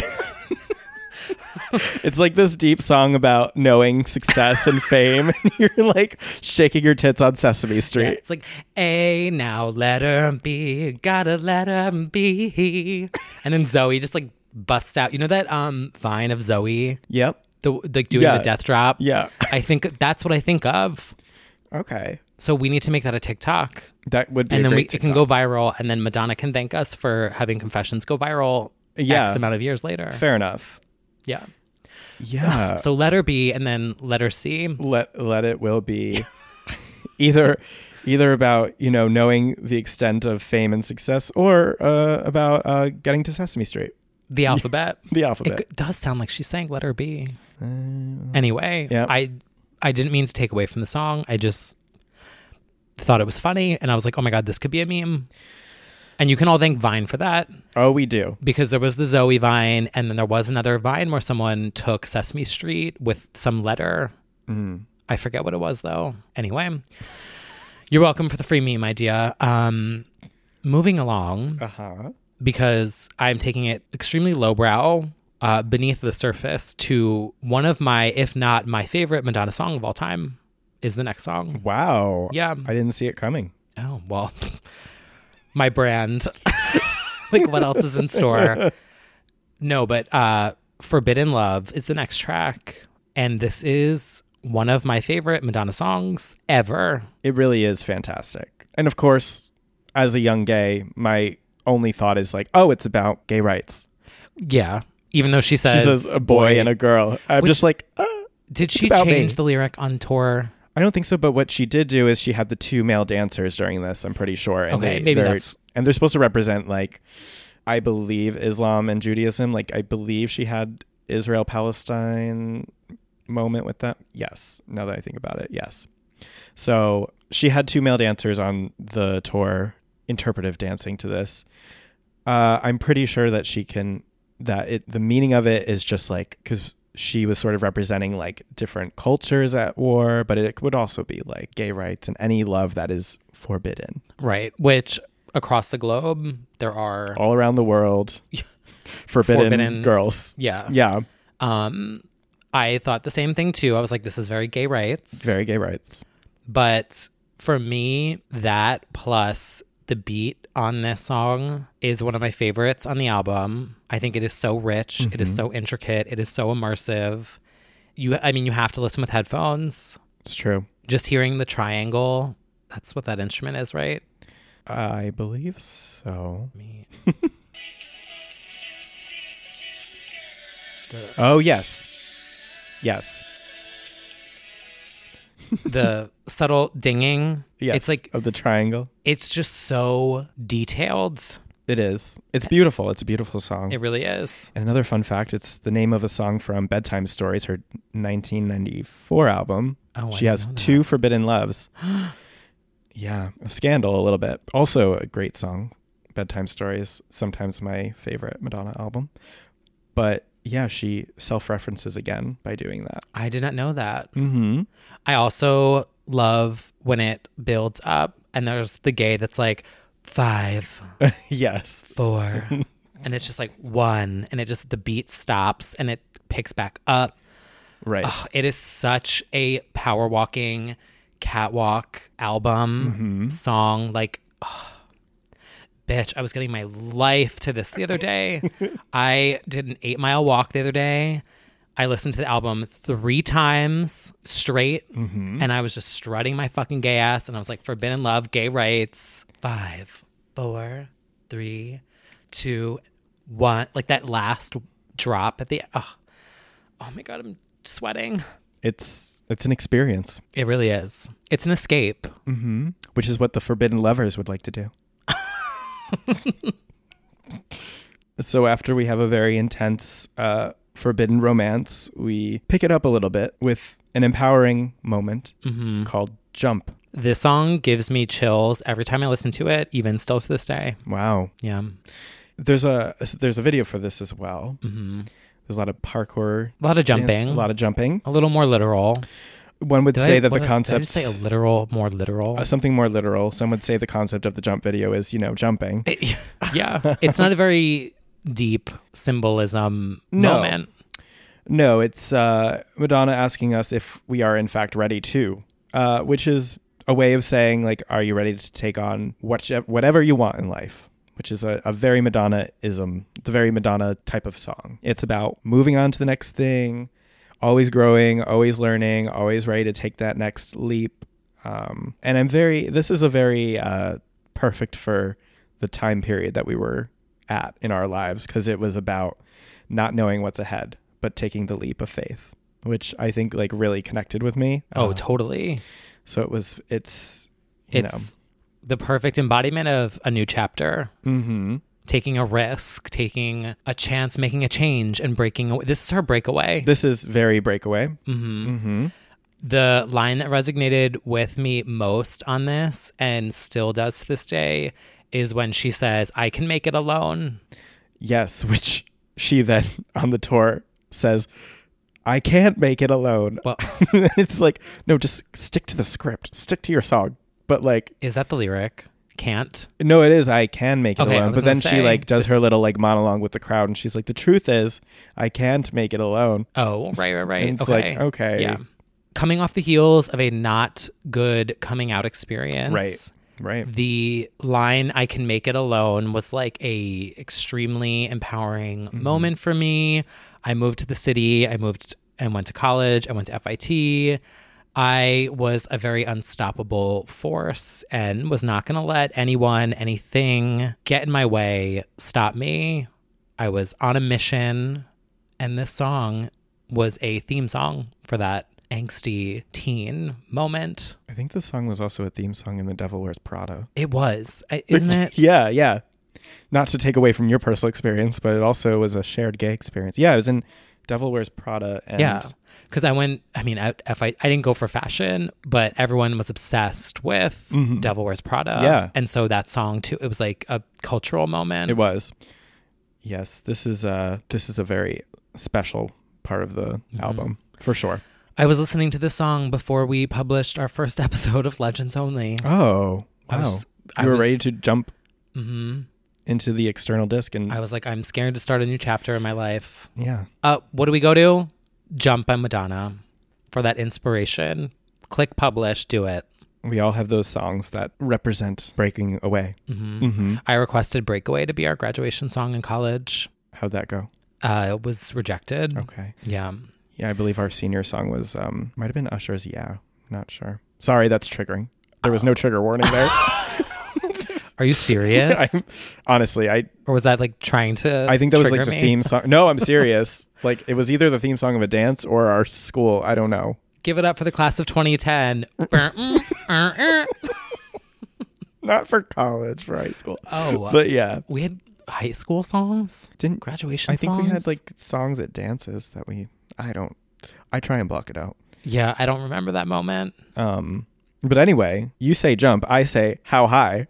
It's like this deep song about knowing success and fame. And you're like shaking your tits on Sesame Street. Yeah, it's like, A, now let her be. Gotta let her be. And then Zoe just like busts out. You know that um vine of Zoe? Yep. The like doing Yeah. the death drop? Yeah. I think that's what I think of. Okay. So we need to make that a TikTok. That would be And a then we, great it can go viral. And then Madonna can thank us for having Confessions go viral Yeah. X amount of years later. Fair enough. Yeah. Yeah. So let her be and then let her see. let let it will be either either about, you know, knowing the extent of fame and success, or uh, about uh, getting to Sesame Street. The alphabet. The alphabet. It does sound like she's saying let her be. Uh, anyway, yeah. I I didn't mean to take away from the song. I just thought it was funny. And I was like, oh my God, this could be a meme. And you can all thank Vine for that. Oh, we do. Because there was the Zoe Vine, and then there was another Vine where someone took Sesame Street with some letter. Mm. I forget what it was, though. Anyway, you're welcome for the free meme idea. Um, moving along, Uh-huh. because I'm taking it extremely lowbrow, uh, beneath the surface, to one of my, if not my favorite Madonna song of all time, is the next song. Wow. Yeah. I didn't see it coming. Oh, well, my brand. Like, what else is in store? No, but uh, Forbidden Love is the next track. And this is one of my favorite Madonna songs ever. It really is fantastic. And of course, as a young gay, my only thought is like, oh, it's about gay rights. Yeah. Even though she says, She says a boy, and a girl. I'm Which- just like, uh, Did she about change me. the lyric on tour? I don't think so, but what she did do is she had the two male dancers during this, I'm pretty sure. And Okay, they, maybe they're- that's- And they're supposed to represent, like, I believe Islam and Judaism. Like, I believe she had Israel-Palestine moment with that. Yes, now that I think about it, yes. So she had two male dancers on the tour, interpretive dancing to this. Uh, I'm pretty sure that she can, that it, the meaning of it is just like, because she was sort of representing like different cultures at war, but it would also be like gay rights and any love that is forbidden. Right. Which across the globe, there are. All around the world, forbidden, Forbidden- girls. Yeah. Yeah, Um, I thought the same thing too. I was like, this is very gay rights. very gay rights. But for me, that plus the beat on this song is one of my favorites on the album. I think it is so rich. Mm-hmm. It is so intricate. It is so immersive. You, I mean, you have to listen with headphones. It's true. Just hearing the triangle, that's what that instrument is, right? I believe so. Me. Oh, yes. Yes. The subtle dinging. Yes. It's like, of the triangle. it's just so detailed. It is. It's beautiful. It's a beautiful song. It really is. And another fun fact, it's the name of a song from Bedtime Stories, her nineteen ninety-four album. Oh, I she didn't has know that. two forbidden loves. Yeah, a scandal a little bit. Also a great song, Bedtime Stories, sometimes my favorite Madonna album. But yeah, she self-references again by doing that. I did not know that. Mm-hmm. I also love when it builds up and there's the gay that's like five, Yes. four, and it's just like one, and it just, the beat stops and it picks back up. Right. Ugh, it is such a power walking catwalk album song. Like, ugh, bitch, I was getting my life to this the other day. I did an eight mile walk the other day. I listened to the album three times straight, and I was just strutting my fucking gay ass, and I was like, forbidden love, gay rights, five, four, three, two, one. Like that last drop at the, oh, oh my God, I'm sweating. It's it's an experience, It really is. It's an escape. mm-hmm. which is what the forbidden lovers would like to do. So after we have a very intense uh, forbidden romance, we pick it up a little bit with an empowering moment Mm-hmm. called Jump. This song gives me chills every time I listen to it, even still to this day. Wow. Yeah. There's a there's a video for this as well. Mm-hmm. There's a lot of parkour. A lot of jumping. A lot of jumping. A little more literal. one would Did say I, that the what- Did I concept, just say a literal, more literal? uh, something more literal. Some would say the concept of the jump video is, you know, jumping. It- yeah. It's not a very deep symbolism No. moment. No, it's uh, Madonna asking us if we are in fact ready to, uh, which is a way of saying, like, are you ready to take on whatever, whatever you want in life? Which is a, a very Madonna-ism. It's a very Madonna type of song. It's about moving on to the next thing, always growing, always learning, always ready to take that next leap. Um, and I'm very, this is a very uh, perfect for the time period that we were at in our lives, because it was about not knowing what's ahead, but taking the leap of faith, which I think like really connected with me. Oh, Uh, totally. so it was, it's, you It's the perfect embodiment of a new chapter. know. Mm-hmm. Taking a risk, taking a chance, making a change, and breaking away. This is her breakaway. This is very breakaway. hmm Mm-hmm. The line that resonated with me most on this, and still does to this day, is when she says, I can make it alone. Yes, which she then on the tour says, I can't make it alone. Well, It's like, no, just stick to the script, stick to your song. But like, is that the lyric? Can't? no, it is, I can make it Okay, I alone. was But then gonna she say, like does her this- little like monologue with the crowd, and she's like, the truth is, I can't make it alone. Oh, right, right, right. And it's okay. like, okay. Yeah. Coming off the heels of a not good coming out experience. Right. Right. The line I can make it alone was like a extremely empowering Mm-hmm. moment for me. I moved to the city. I moved and went to college. I went to F I T. I was a very unstoppable force and was not going to let anyone, anything get in my way, stop me. I was on a mission, and this song was a theme song for that angsty teen moment. I think the song was also a theme song in The Devil Wears Prada. It was, I- isn't it? Yeah, yeah. Not to take away from your personal experience, but it also was a shared gay experience. Yeah, it was in Devil Wears Prada. And Yeah, because I went. I mean, I, if I I didn't go for fashion, but everyone was obsessed with Mhm. Devil Wears Prada. Yeah. and so that song too. It was like a cultural moment. It was. Yes, this is uh this is a very special part of the Mm-hmm. album for sure. I was listening to this song before we published our first episode of Legends Only. Oh, I wow! was- I you were was- ready to jump hmm into the external disc, and I was like, I'm scared to start a new chapter in my life. yeah, Uh, what do we go to? Jump by Madonna for that inspiration. Click publish, do it. we all have those songs that represent breaking away. hmm Mm-hmm. I requested Breakaway to be our graduation song in college. How'd that go? Uh, it was rejected. Okay. Yeah. Yeah, I believe our senior song was um might have been Usher's Yeah. Not sure. Sorry, that's triggering. There was no trigger warning there. Are you serious? I'm, honestly, I Or was that like trying to I think that was like trigger the me? theme song. No, I'm serious. Like it was either the theme song of a dance or our school. I don't know. Give it up for the class of twenty ten. Not for college, for high school. Oh, But yeah, we had high school songs? didn't Graduation I think songs? we had like songs at dances that we I don't I try and block it out. Yeah, I don't remember that moment. Um but anyway, you say jump, I say how high.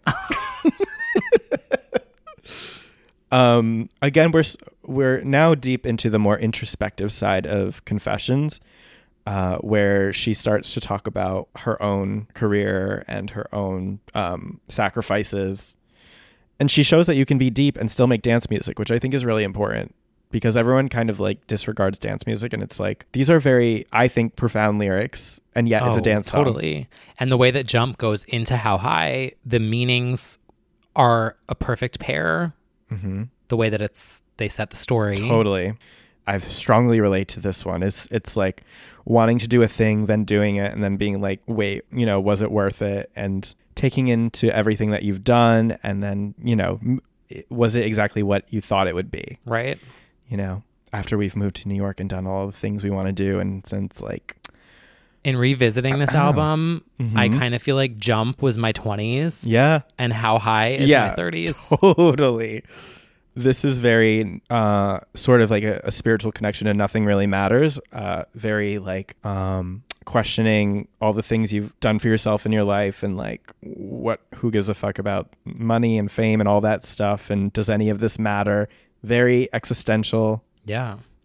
um again we're s- we're now deep into the more introspective side of Confessions, uh where she starts to talk about her own career and her own um sacrifices. And she shows that you can be deep and still make dance music, which I think is really important because everyone kind of like disregards dance music. And it's like, these are very, I think, profound lyrics. And yet it's a Oh, dance song. Totally. And the way that Jump goes into How High, the meanings are a perfect pair. Mm-hmm. The way that it's, they set the story. Totally. I strongly relate to this one. It's, it's like wanting to do a thing, then doing it, and then being like, wait, you know, was it worth it? And taking into everything that you've done. And then, you know, m- was it exactly what you thought it would be? Right? You know, after we've moved to New York and done all the things we want to do. And since like, In revisiting this album, Mhm. I kind of feel like Jump was my twenties. yeah, And How High is Yeah, my thirties. totally. This is very uh, sort of like a, a spiritual connection to Nothing Really Matters. Uh, very like um, questioning all the things you've done for yourself in your life and like what, who gives a fuck about money and fame and all that stuff. And does any of this matter? Very existential, Yeah.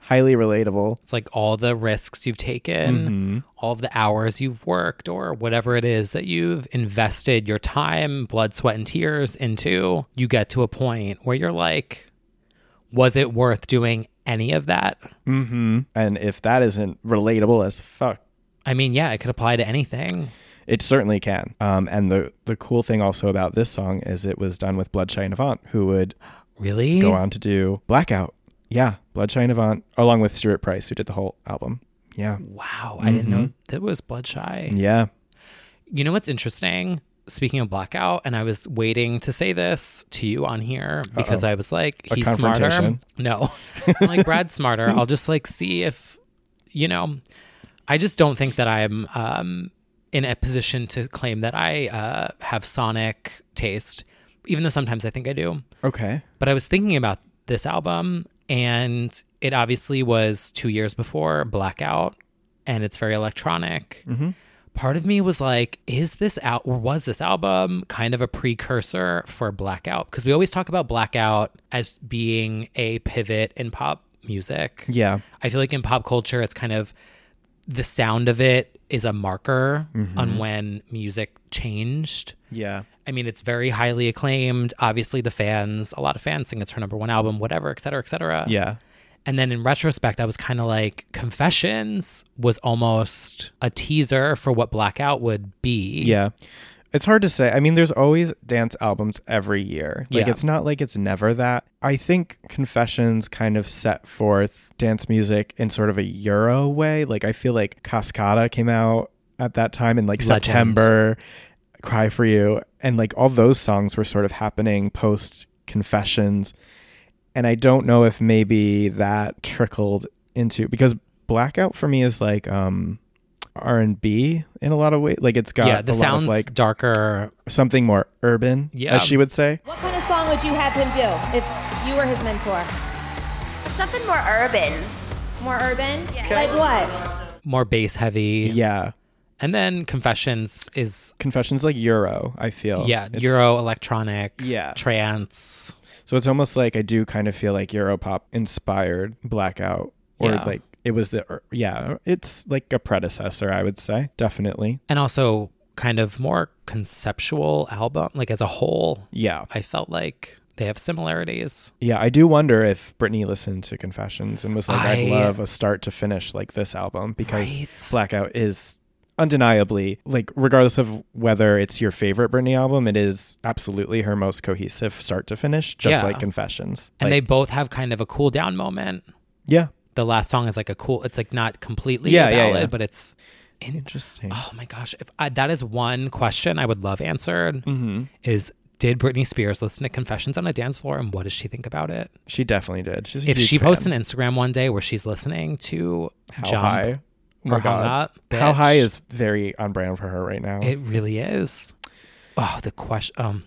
highly relatable. It's like all the risks you've taken, Mm-hmm. all of the hours you've worked, or whatever it is that you've invested your time, blood, sweat, and tears into. You get to a point where you're like, was it worth doing any of that? Mm-hmm. And if that isn't relatable as fuck, I mean, yeah, it could apply to anything. it certainly can. Um, and the the cool thing also about this song is it was done with Bloodshine and Avant, who would Really? go on to do Blackout. Yeah, Bloodshine and Avant, along with Stuart Price, who did the whole album. Yeah. Wow, I didn't know that was Bloodshy. Yeah. You know what's interesting? Speaking of Blackout, and I was waiting to say this to you on here because Uh-oh. I was like, A he's smarter. confrontation? No, I'm like, Brad's smarter. I'll just like see if, you know, I just don't think that I'm um, in a position to claim that I uh, have sonic taste, even though sometimes I think I do. Okay. But I was thinking about this album, and it obviously was two years before Blackout, and it's very electronic. Mm-hmm. Part of me was like, is this out or was this album kind of a precursor for Blackout? Because we always talk about Blackout as being a pivot in pop music. Yeah. I feel like in pop culture, it's kind of the sound of it is a marker Mm-hmm. on when music changed. Yeah. I mean, it's very highly acclaimed. Obviously, the fans, a lot of fans think it's her number one album, whatever, et cetera, et cetera. Yeah. And then in retrospect, I was kind of like, Confessions was almost a teaser for what Blackout would be. Yeah. It's hard to say. I mean, there's always dance albums every year. Like, Yeah. it's not like it's never that. I think Confessions kind of set forth dance music in sort of a Euro way. Like, I feel like Cascada came out at that time in like Legend. September, Cry For You. And like all those songs were sort of happening post Confessions. And I don't know if maybe that trickled into, because Blackout for me is like um, R and B in a lot of ways. Like it's got Yeah, the a lot sounds of like darker. something more urban, Yeah. as she would say. What kind of song would you have him do if you were his mentor? Something more urban. More urban? Yeah. Like what? More bass heavy. Yeah. And then Confessions is, Confessions like Euro, I feel. yeah, It's- Euro, electronic, Yeah. trance. So it's almost like I do kind of feel like Europop inspired Blackout. Or Yeah. like it was the, or- yeah, it's like a predecessor, I would say. Definitely. And also kind of more conceptual album, like as a whole. Yeah. I felt like they have similarities. Yeah, I do wonder if Britney listened to Confessions and was like, I- I'd love a start to finish like this album, because Right. Blackout is undeniably, like, regardless of whether it's your favorite Britney album, it is absolutely her most cohesive start to finish, just Yeah. like Confessions. And they Like, both have kind of a cool down moment. yeah, The last song is like a cool, it's like not completely Yeah, a yeah, ballad, yeah. but it's, interesting. oh my gosh. If I, that is one question I would love answered Mm-hmm. is, did Britney Spears listen to Confessions on a dance floor, and what does she think about it? She definitely did. She's a If huge she fan. posts an Instagram one day where she's listening to How Jump High? Oh or my Hung God. Up, How bitch, High is very on brand for her right now. it really is. Oh, the question. Um,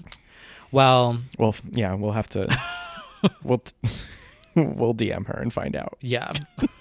well, well, f- yeah, we'll have to, we'll, t- we'll D M her and find out. yeah.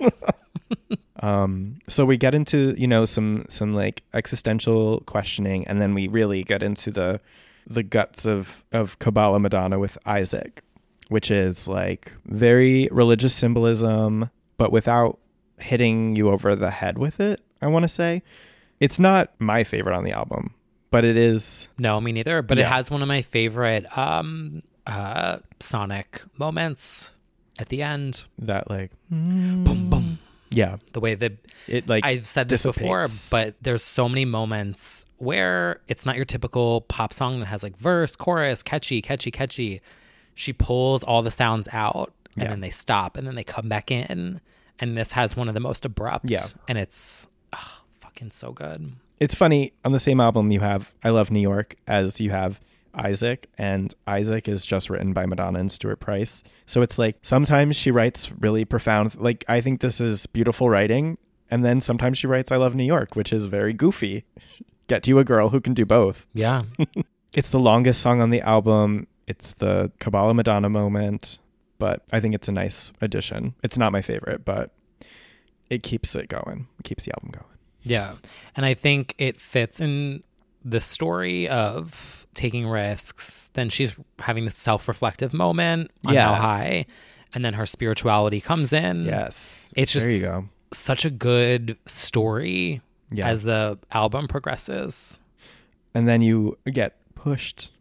Um, so we get into, you know, some some like existential questioning, and then we really get into the the guts of of Kabbalah Madonna with Isaac, which is like very religious symbolism, but without hitting you over the head with it. I want to say it's not my favorite on the album, but it is. No, me neither. But it Yeah. has one of my favorite um, uh, Sonic moments at the end. That like, Boom, boom. yeah, The way that it like I've said this before, dissipates. but there's so many moments where it's not your typical pop song that has like verse, chorus, catchy, catchy, catchy. She pulls all the sounds out, and Yeah. then they stop, and then they come back in. And this has one of the most abrupt. Yeah. And it's oh, fucking so good. It's funny, on the same album you have I Love New York as you have Isaac, and Isaac is just written by Madonna and Stuart Price. So it's like sometimes she writes really profound, like I think this is beautiful writing, and then sometimes she writes I Love New York, which is very goofy. Get you a girl who can do both. Yeah. It's the longest song on the album. It's the Kabbalah Madonna moment, but I think it's a nice addition. It's not my favorite, but it keeps it going. It keeps the album going. Yeah. And I think it fits in the story of taking risks. Then she's having this self-reflective moment on Yeah. How High. And then her spirituality comes in. Yes. It's just there you go. Such a good story Yeah. as the album progresses. And then you get pushed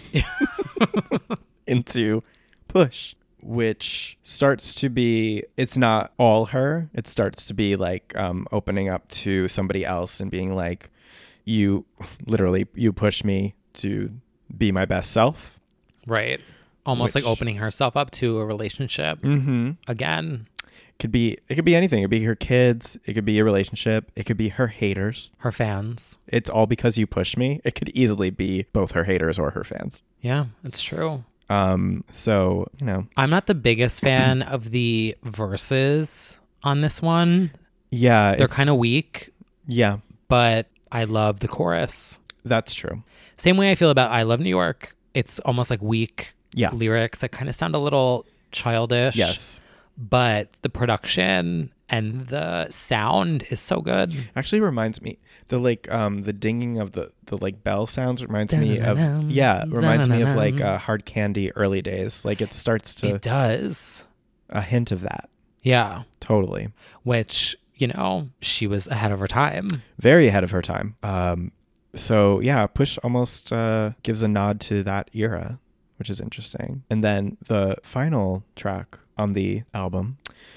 into Push, which starts to be, it's not all her. It starts to be like um, opening up to somebody else and being like, you literally, you push me to be my best self. Right. Almost Which- like opening herself up to a relationship Mm-hmm. again. Could be, it could be anything. It could be her kids. It could be a relationship. It could be her haters. Her fans. It's all because you push me. It could easily be both her haters or her fans. Yeah, it's true. Um, so, you know, I'm not the biggest fan of the verses on this one. yeah, They're it's- kind of weak, yeah, but I love the chorus. that's true. Same way I feel about I Love New York. It's almost like weak Yeah. lyrics that kind of sound a little childish. Yes. But the production and the sound is so good. Actually reminds me the like um the dinging of the the like bell sounds reminds me of yeah, reminds me of like uh, Hard Candy early days. Like it starts to It does. a hint of that. Yeah. Totally. Which, you know, she was ahead of her time. Very ahead of her time. Um so yeah, Push almost uh gives a nod to that era, which is interesting. And then the final track on the album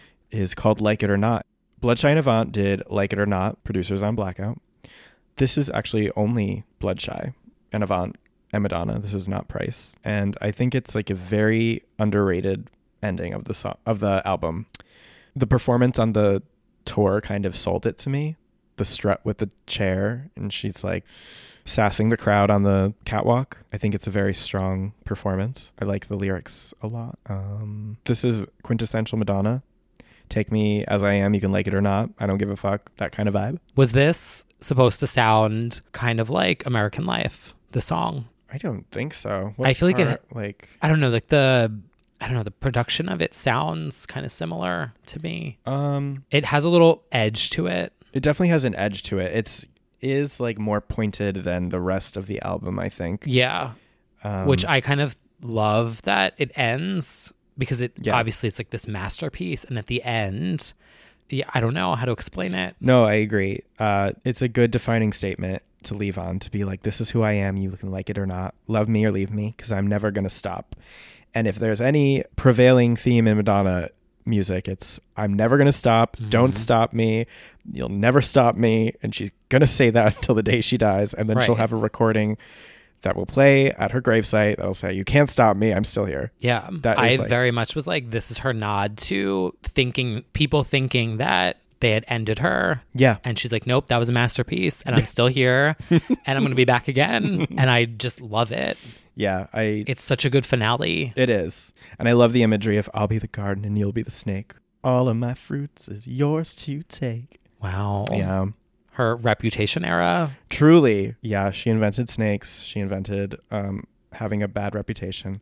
is called Like It or Not. Bloodshine and Avant did Like It or Not, producers on Blackout. This is actually only Bloodshine and Avant and Madonna. This is not Price. And I think it's like a very underrated ending of the song, of the album. The performance on the tour kind of sold it to me. The strut with the chair, and she's like sassing the crowd on the catwalk. I think it's a very strong performance. I like the lyrics a lot. Um, this is quintessential Madonna. Take me as I am, you can like it or not. I don't give a fuck. That kind of vibe. Was this supposed to sound kind of like American Life, the song? I don't think so. I feel like it- part, like I don't know, like the I don't know, the production of it sounds kind of similar to me. um, It has a little edge to it. it definitely has an edge to it. It's is like more pointed than the rest of the album, I think. Yeah. Um, Which I kind of love that it ends because it Yeah. obviously it's like this masterpiece, and at the end, yeah, I don't know how to explain it. No, I agree. Uh, it's a good defining statement to leave on, to be like, this is who I am. You can like it or not. Love me or leave me, because I'm never going to stop. And if there's any prevailing theme in Madonna music, it's I'm never going to stop. Mm-hmm. Don't stop me. You'll never stop me. And she's going to say that until the day she dies. And then she'll Right. have a recording that will play at her gravesite that'll say, you can't stop me. I'm still here. Yeah. That I is like- very much was like, this is her nod to thinking, people thinking that they had ended her. Yeah. And she's like, nope, that was a masterpiece, and I'm still here, and I'm going to be back again. And I just love it. Yeah. I. It's such a good finale. It is. And I love the imagery of I'll be the garden and you'll be the snake. All of my fruits is yours to take. Wow. Yeah. Her Reputation era. Truly. Yeah. She invented snakes. She invented um, having a bad reputation.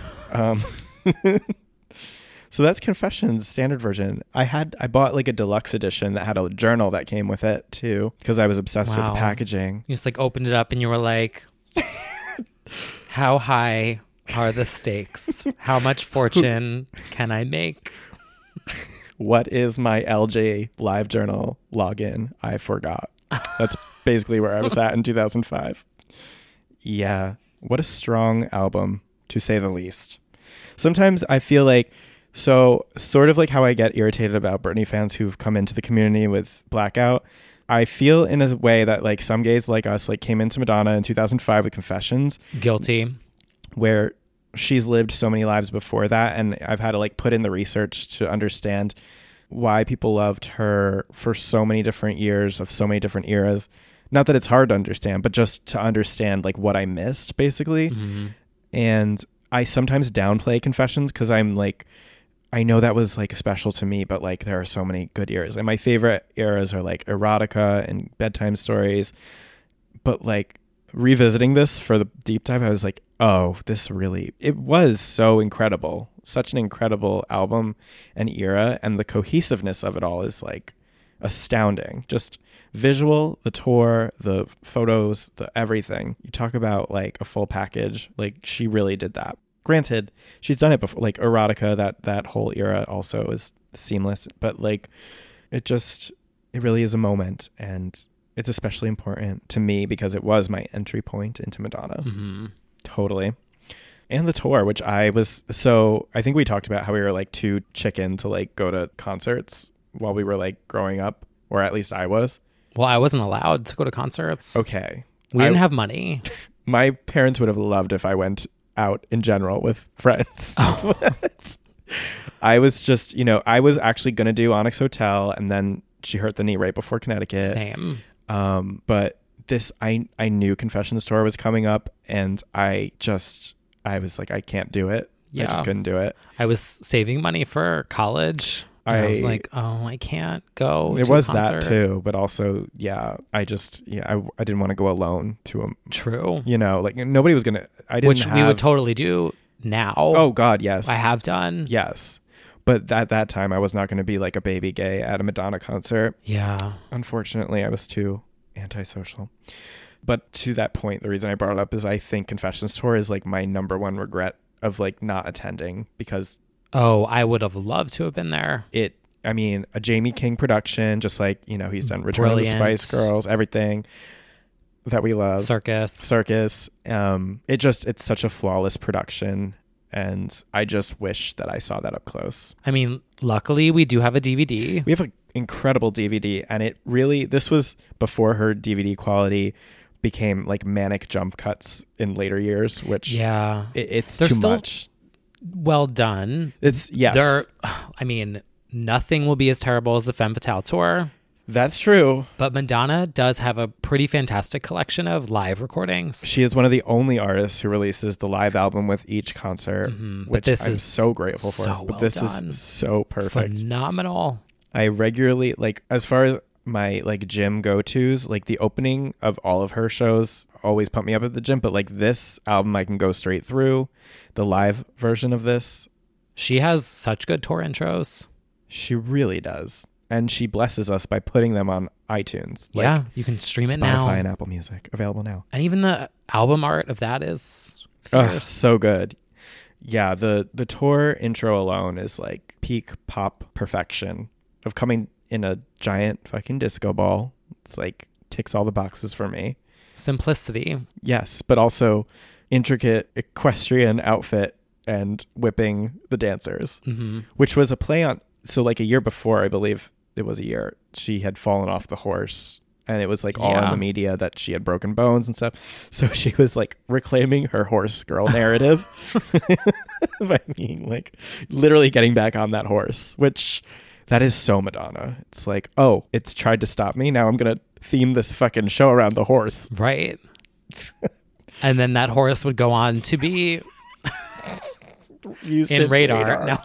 Um, so that's Confessions standard version. I had, I bought like a deluxe edition that had a journal that came with it too, because I was obsessed with Wow. the packaging. You just like opened it up and you were like, how high are the stakes? How much fortune can I make? What is my L J live journal login? I forgot. That's basically where I was at in two thousand five. Yeah. What a strong album, to say the least. Sometimes I feel like, so sort of like how I get irritated about Britney fans who've come into the community with Blackout. I feel in a way that like some gays like us like came into Madonna in two thousand five with Confessions, Guilty. where she's lived so many lives before that, and I've had to like put in the research to understand why people loved her for so many different years of so many different eras. Not that it's hard to understand, but just to understand like what I missed basically. Mm-hmm. And I sometimes downplay Confessions because I'm like, I know that was like special to me, but like there are so many good eras, and my favorite eras are like erotica and bedtime stories. But like revisiting this for the deep dive, I was like, oh, this really, it was so incredible. Such an incredible album and era. And the cohesiveness of it all is like astounding. Just visual, the tour, the photos, the everything. You talk about like a full package. Like she really did that. granted, she's done it before, like Erotica, that that whole era also is seamless, but like it just it really is a moment, and it's especially important to me because it was my entry point into Madonna. Mm-hmm. Totally. And the tour, which I was, so I think we talked about how we were like too chicken to like go to concerts while we were like growing up, or at least I was. Well, I wasn't allowed to go to concerts. Okay. We didn't I, have money. My parents would have loved if I went out in general with friends. Oh. I was just, you know, I was actually going to do Onyx Hotel, and then she hurt the knee right before Connecticut. Same. Um, but this, I, I knew Confessions Tour was coming up, and I just, I was like, I can't do it. Yeah. I just couldn't do it. I was saving money for college. I, I was like, oh, I can't go. It to was a concert. that too, but also, yeah, I just, yeah, I, I didn't want to go alone to a, True. You know, like nobody was gonna. I didn't. Which have, we would totally do now. Oh God, yes, I have done. Yes, but at that time, I was not going to be like a baby gay at a Madonna concert. Yeah. Unfortunately, I was too antisocial. But to that point, the reason I brought it up is I think Confessions Tour is like my number one regret of like not attending, because oh, I would have loved to have been there. It, I mean, a Jamie King production, just like, you know, he's done Return Brilliant. of the Spice Girls, everything that we love. Circus. Circus. Um, it just, it's such a flawless production. And I just wish that I saw that up close. I mean, luckily we do have a D V D. We have an incredible D V D, and it really, this was before her D V D quality became like manic jump cuts in later years, which yeah, it, it's They're too still much. Well done. It's, yes. There, I mean, nothing will be as terrible as the Femme Fatale tour. That's true. But Madonna does have a pretty fantastic collection of live recordings. She is one of the only artists who releases the live album with each concert, mm-hmm. which this I'm is so grateful for. So but well this done. is so perfect. Phenomenal. I regularly, like, as far as my like gym go-tos, like the opening of all of her shows always pump me up at the gym, but like this album I can go straight through. The live version of this, she has such good tour intros. She really does. And she blesses us by putting them on iTunes. Like yeah, you can stream it Spotify now. and Apple Music, available now. And even the album art of that is Ugh, fierce. so good. Yeah, the the tour intro alone is like peak pop perfection of coming in a giant fucking disco ball. It's like ticks all the boxes for me. Simplicity. Yes, but also intricate equestrian outfit and whipping the dancers, mm-hmm. which was a play on. So like a year before, I believe it was a year, she had fallen off the horse, and it was like all yeah. in the media that she had broken bones and stuff. So she was like reclaiming her horse girl narrative by being like literally getting back on that horse, which that is so Madonna. It's like, oh, it's tried to stop me. Now I'm going to theme this fucking show around the horse. Right. And then that horse would go on to be used in, in Radar. Radar. No.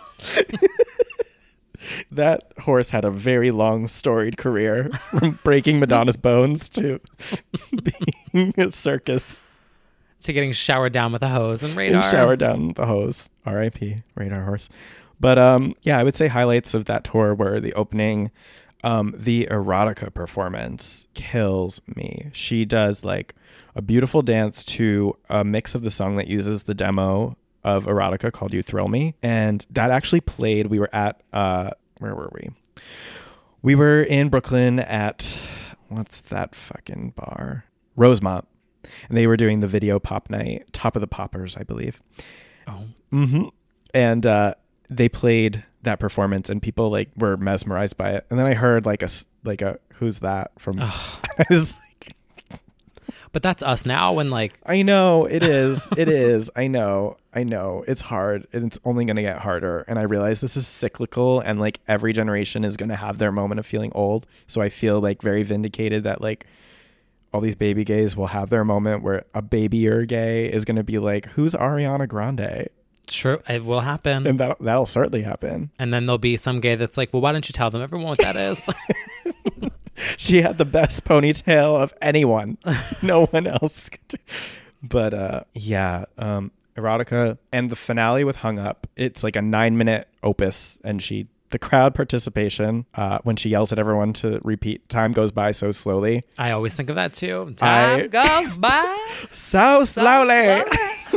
That horse had a very long storied career, from breaking Madonna's bones to being a circus. To getting showered down with a hose and Radar. And showered down the hose. R I P Radar horse. But um, yeah, I would say highlights of that tour were the opening. Um, the Erotica performance kills me. She does like a beautiful dance to a mix of the song that uses the demo of Erotica called You Thrill Me. And that actually played, we were at, uh, where were we? We were in Brooklyn at, what's that fucking bar? Rosemont. And they were doing the video pop night, Top of the Poppers, I believe. Oh. Mm-hmm. And uh, they played that performance, and people like were mesmerized by it. And then I heard like a, like a, who's that from, I was like, but that's us now when like, I know it is, it is, I know, I know it's hard, and it's only going to get harder. And I realize this is cyclical, and like every generation is going to have their moment of feeling old. So I feel like very vindicated that like all these baby gays will have their moment where a babyer gay is going to be like, who's Ariana Grande? True, it will happen. And that, that'll certainly happen. And then there'll be some gay that's like, well, why don't you tell them everyone what that is? She had the best ponytail of anyone. No one else could do. But uh, yeah, um, Erotica, and the finale with Hung Up. It's like a nine minute opus, and she, the crowd participation, uh, when she yells at everyone to repeat, time goes by so slowly. I always think of that too. Time I, goes by so slowly. So slowly.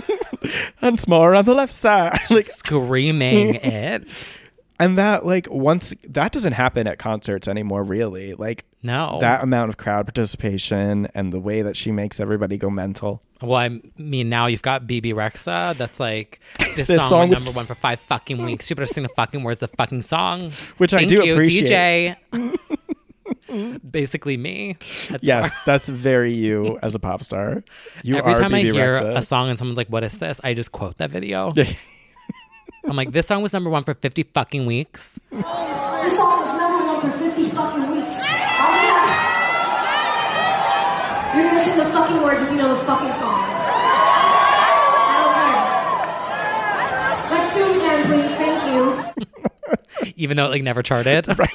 Once more on the left side. Like screaming it. And that, like, once that doesn't happen at concerts anymore, really. Like, no, that amount of crowd participation and the way that she makes everybody go mental. Well, I mean, now you've got B B Rexa. That's like this, This song, song went was- number one for five fucking weeks. You better sing the fucking words of the fucking song, Which I Thank do you, appreciate. D J. Basically, me. at the Yes, bar. that's very you as a pop star. You Every are time B B I hear Rexa. a song and someone's like, "What is this?" I just quote that video. I'm like, this song was number one for fifty fucking weeks. This song was number one for fifty fucking weeks. Oh yeah. You're gonna sing the fucking words if you know the fucking song. I don't care. Let's do it again, please. Thank you. Even though it like never charted. Right.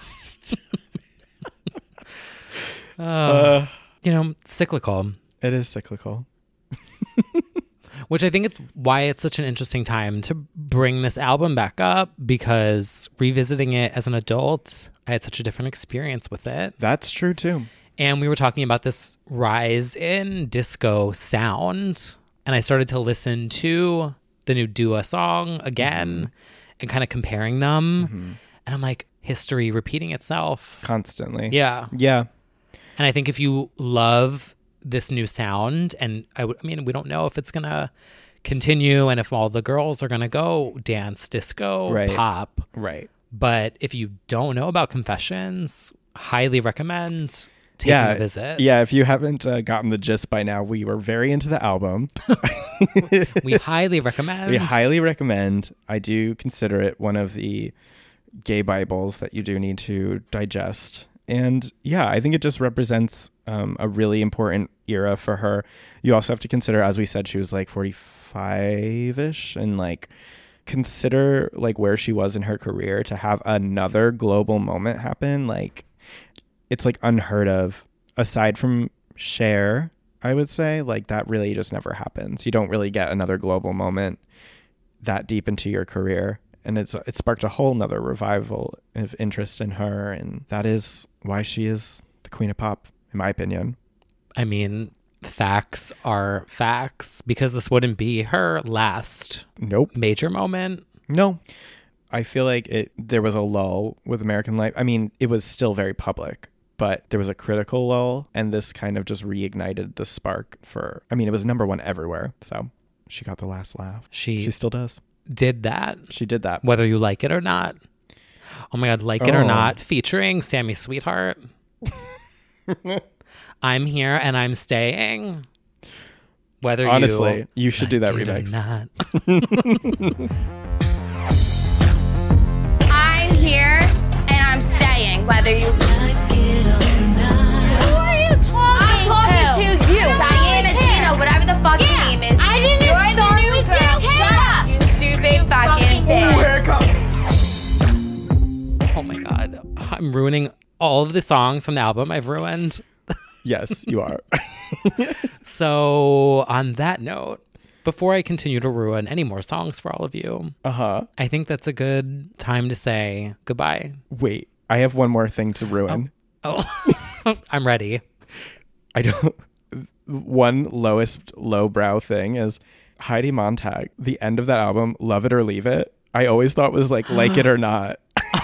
Oh, Uh, you know, cyclical. It is cyclical. Which I think it's why it's such an interesting time to bring this album back up, because revisiting it as an adult, I had such a different experience with it. That's true too. And we were talking about this rise in disco sound, and I started to listen to the new Dua song again mm-hmm. and kind of comparing them. Mm-hmm. And I'm like, history repeating itself. Constantly. Yeah. Yeah. And I think if you love this new sound, and I, w- I mean, we don't know if it's going to continue and if all the girls are going to go dance, disco, right. pop. Right. But if you don't know about Confessions, highly recommend taking yeah, a visit. Yeah, if you haven't uh, gotten the gist by now, we were very into the album. We highly recommend. We highly recommend. I do consider it one of the gay Bibles that you do need to digest. And yeah, I think it just represents um, a really important era for her. You also have to consider, as we said, she was like forty-five-ish, and like consider like where she was in her career to have another global moment happen. Like it's like unheard of, aside from Cher, I would say. Like that really just never happens. You don't really get another global moment that deep into your career. And it's it sparked a whole nother revival of interest in her. And that is why she is the queen of pop, in my opinion. I mean, facts are facts, because this wouldn't be her last nope. major moment. No. I feel like it. There was a lull with American Life. I mean, it was still very public, but there was a critical lull. And this kind of just reignited the spark for, I mean, it was number one everywhere. So she got the last laugh. She, she still does. Did that. She did that. Whether you like it or not. Oh my God, Like It oh. or Not, featuring Sammy Sweetheart. I'm here and I'm staying. Whether Honestly, you, you should do that like remix. I'm here and I'm staying, whether you like it or not. Who are you talking I'm talking to, to you, Diana, Dina, whatever the fuck Yeah, your name is. I didn't You're even the start new with girl. your Shut hair. up, you stupid fucking bitch. Oh my God. I'm ruining all of the songs from the album I've ruined. Yes, you are. So on that note, before I continue to ruin any more songs for all of you, uh-huh. I think that's a good time to say goodbye. Wait, I have one more thing to ruin. Oh, oh. I'm ready. I don't. One lowest lowbrow thing is Heidi Montag. The end of that album, Love It or Leave It, I always thought was like Like It or Not.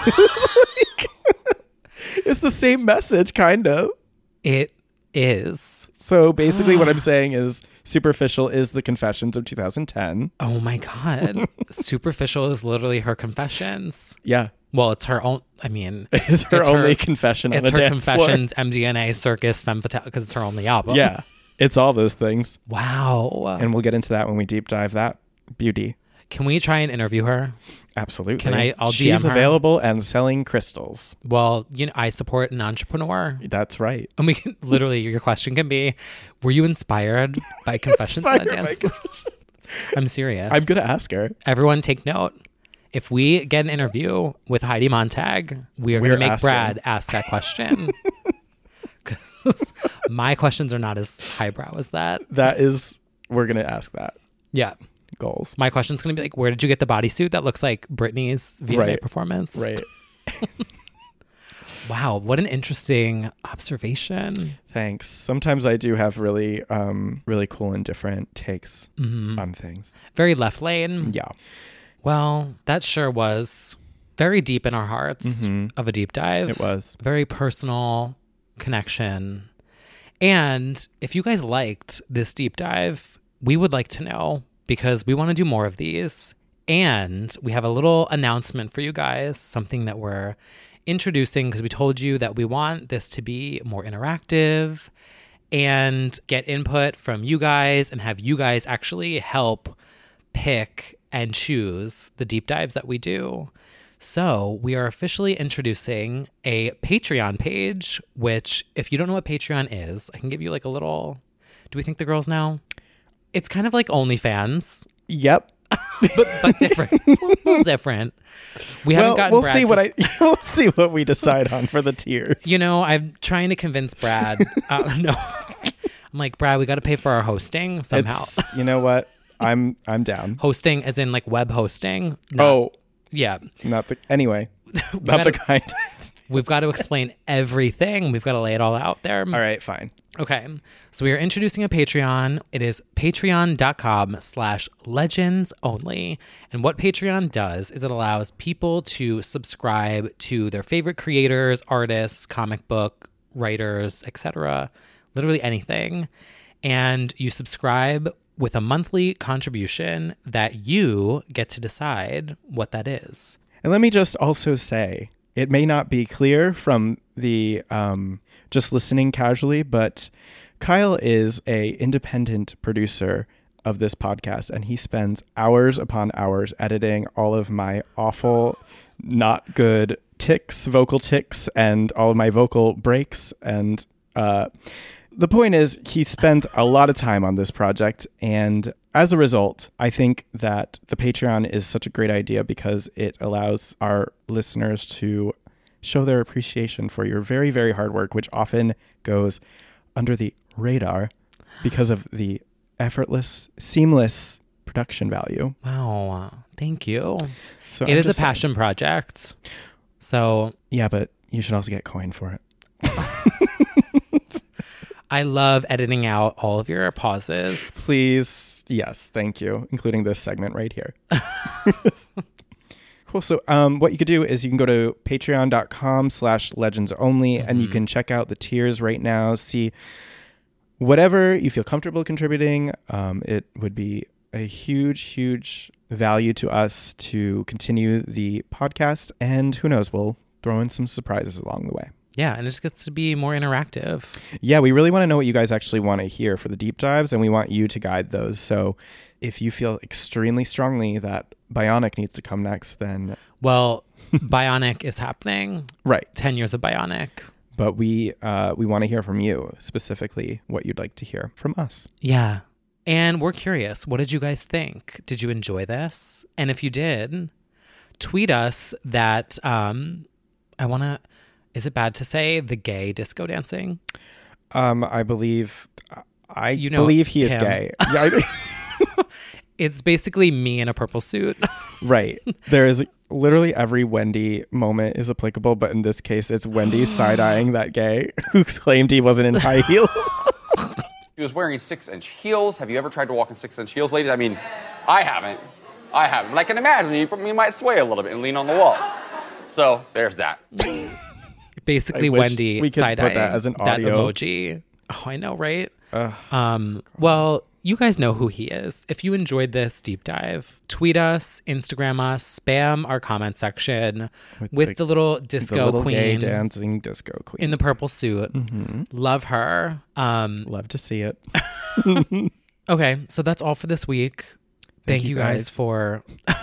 It's the same message, kind of. It is. So basically what I'm saying is Superficial is the Confessions of two thousand ten. Oh my God. Superficial is literally her Confessions. Yeah. Well, it's her own, I mean. It's her it's only her, confession on It's the her dance Confessions, floor. M D N A, Circus, Femme Fatale, because it's her only album. Yeah. It's all those things. Wow. And we'll get into that when we deep dive that beauty. Can we try and interview her? Absolutely. Can I? I'll D M She's her. available and selling crystals. Well, you know, I support an entrepreneur. That's right. And we can literally, your question can be, were you inspired by Confessions on the Inspired Dance by Floor? I'm serious. I'm going to ask her. Everyone take note. If we get an interview with Heidi Montag, we are going We're to make asking. Brad ask that question. Because my questions are not as highbrow as that. That is, we're going to ask that. Yeah. Goals. My question's going to be like, where did you get the bodysuit that looks like Britney's V M A Right. performance? Right. Wow, what an interesting observation. Thanks. Sometimes I do have really, um, really cool and different takes Mhm. on things. Very left lane. Yeah. Well, that sure was very deep in our hearts Mhm. of a deep dive. It was. Very personal connection. And if you guys liked this deep dive, we would like to know because we want to do more of these. And we have a little announcement for you guys, something that we're introducing because we told you that we want this to be more interactive and get input from you guys and have you guys actually help pick and choose the deep dives that we do. So we are officially introducing a Patreon page, which if you don't know what Patreon is, I can give you like a little, do we think the girls know? It's kind of like OnlyFans. Yep. but, but different. A little different. We well, haven't gotten we'll Brad see to, what I we'll see what we decide on for the tiers. You know, I'm trying to convince Brad. Uh, no, I'm like, Brad, we got to pay for our hosting somehow. It's, you know what? I'm I'm down. Hosting as in like web hosting. Not, oh, yeah. Not the anyway. Not gotta, the kind. We've got to explain everything. We've got to lay it all out there. All right, fine. Okay. So we are introducing a Patreon. It is patreon.com slash legends only. And what Patreon does is it allows people to subscribe to their favorite creators, artists, comic book writers, et cetera. Literally anything. And you subscribe with a monthly contribution that you get to decide what that is. And let me just also say, it may not be clear from the um, just listening casually, but Kyle is a independent producer of this podcast, and he spends hours upon hours editing all of my awful, not good tics, vocal tics, and all of my vocal breaks. And uh, the point is, he spent a lot of time on this project, and as a result, I think that the Patreon is such a great idea because it allows our listeners to show their appreciation for your very, very hard work, which often goes under the radar because of the effortless, seamless production value. Wow. Thank you. So it I'm is a just passion saying. project. So Yeah, but you should also get coin for it. I love editing out all of your pauses. Please. Yes. Thank you. Including this segment right here. Cool. So um, what you could do is you can go to patreon.com slash legends only mm-hmm. and you can check out the tiers right now. See whatever you feel comfortable contributing. Um, it would be a huge, huge value to us to continue the podcast. And who knows, we'll throw in some surprises along the way. Yeah, and it just gets to be more interactive. Yeah, we really want to know what you guys actually want to hear for the deep dives, and we want you to guide those. So if you feel extremely strongly that Bionic needs to come next, then... Well, Bionic is happening. Right. ten years of Bionic. But we uh, we want to hear from you, specifically what you'd like to hear from us. Yeah. And we're curious, what did you guys think? Did you enjoy this? And if you did, tweet us that... Um, I want to... Is it bad to say the gay disco dancing? Um, I believe, I you know believe he is him. gay. Yeah, I, it's basically me in a purple suit. Right. There is literally every Wendy moment is applicable, but in this case, it's Wendy side-eyeing that gay who claimed he wasn't in high heels. He was wearing six-inch heels. Have you ever tried to walk in six-inch heels, ladies? I mean, I haven't. I haven't. But I can imagine you, you might sway a little bit and lean on the walls. So there's that. Basically, Wendy we could side put that as an that audio emoji. Oh, I know, right? Ugh. Um, well, you guys know who he is. If you enjoyed this deep dive, tweet us, Instagram us, spam our comment section with, with the, the little disco the little queen, gay dancing disco queen in the purple suit. Mm-hmm. Love her. Um, Love to see it. Okay, so that's all for this week. Thank, Thank you guys, guys for.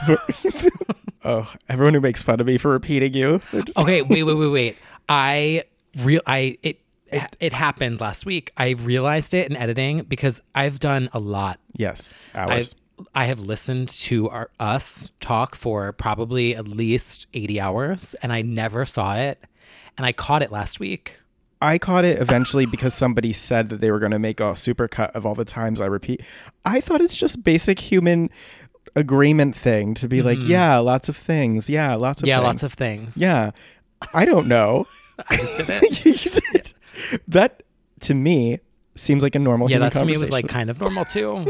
Oh, everyone who makes fun of me for repeating you. Just... Okay, wait, wait, wait, wait. I real I it, it it happened last week. I realized it in editing because I've done a lot. Yes, hours. I've, I have listened to our us talk for probably at least eighty hours, and I never saw it. And I caught it last week. I caught it eventually because somebody said that they were going to make a supercut of all the times I repeat. I thought it's just basic human agreement thing to be mm-hmm. like, yeah, lots of things. Yeah, lots of yeah, things. lots of things. Yeah. I don't know. I just did it. You did. That, to me, seems like a normal Yeah, human that to me was conversation. like kind of normal too.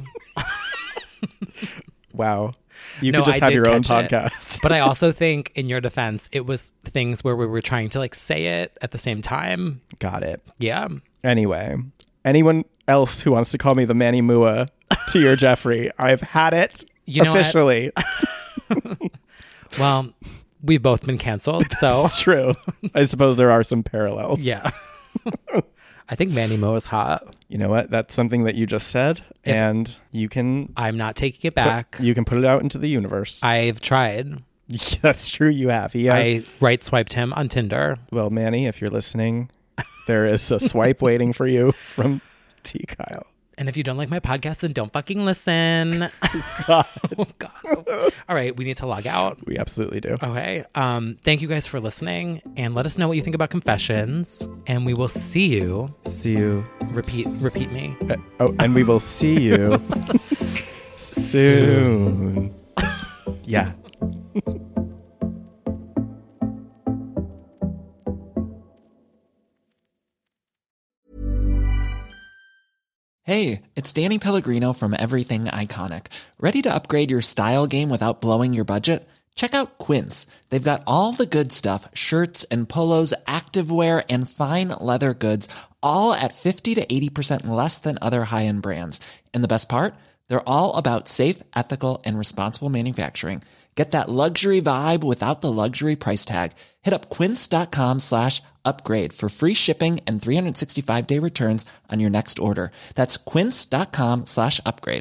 Wow. You No, could just I have did your own catch it. podcast. But I also think, in your defense, it was things where we were trying to like say it at the same time. Got it. Yeah. Anyway, anyone else who wants to call me the Manny Mua to your Jeffrey, I've had it You know what? officially. Well, we've both been canceled, so It's true. I suppose there are some parallels. yeah. I think Manny Mo is hot. You know what? That's something that you just said, If- and you can I'm not taking it put- back. you can put it out into the universe. I've tried. That's true. You have. He has. I right swiped him on Tinder. Well, Manny, if you're listening, there is a swipe waiting for you from T. Kyle. And if you don't like my podcast, then don't fucking listen. God. Oh, God. All right, we need to log out. We absolutely do. Okay. Um, thank you guys for listening, and let us know what you think about Confessions. And we will see you. See you. Repeat. Repeat me. Uh, oh, and we will see you soon. Yeah. Hey, it's Danny Pellegrino from Everything Iconic. Ready to upgrade your style game without blowing your budget? Check out Quince. They've got all the good stuff, shirts and polos, activewear, and fine leather goods, all at fifty to eighty percent less than other high-end brands. And the best part? They're all about safe, ethical, and responsible manufacturing. Get that luxury vibe without the luxury price tag. Hit up quince.com slash upgrade for free shipping and three sixty-five day returns on your next order. That's quince.com slash upgrade.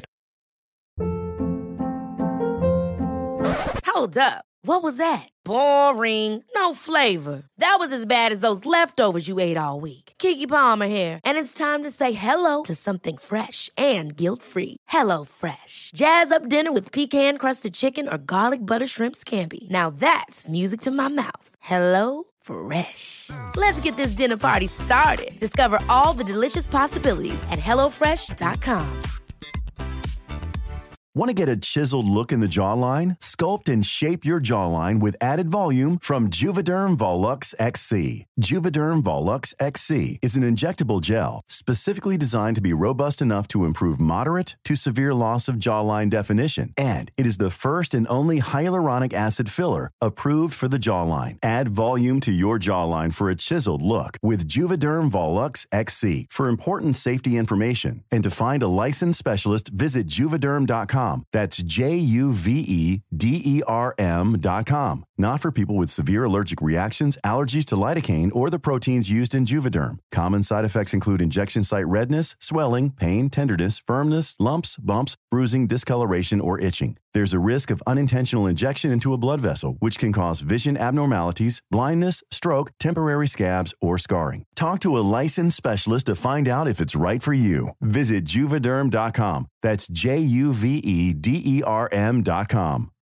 Hold up. What was that? Boring. No flavor. That was as bad as those leftovers you ate all week. Keke Palmer here, and it's time to say hello to something fresh and guilt-free. Hello Fresh. Jazz up dinner with pecan-crusted chicken or garlic butter shrimp scampi. Now that's music to my mouth. Hello Fresh. Let's get this dinner party started. Discover all the delicious possibilities at hello fresh dot com. Want to get a chiseled look in the jawline? Sculpt and shape your jawline with added volume from Juvederm Volux X C. Juvederm Volux X C is an injectable gel specifically designed to be robust enough to improve moderate to severe loss of jawline definition. And it is the first and only hyaluronic acid filler approved for the jawline. Add volume to your jawline for a chiseled look with Juvederm Volux X C. For important safety information and to find a licensed specialist, visit juvederm dot com. That's J U V E D E R M dot com. Not for people with severe allergic reactions, allergies to lidocaine, or the proteins used in Juvederm. Common side effects include injection site redness, swelling, pain, tenderness, firmness, lumps, bumps, bruising, discoloration, or itching. There's a risk of unintentional injection into a blood vessel, which can cause vision abnormalities, blindness, stroke, temporary scabs, or scarring. Talk to a licensed specialist to find out if it's right for you. Visit juvederm dot com. That's J U V E D E R M dot com.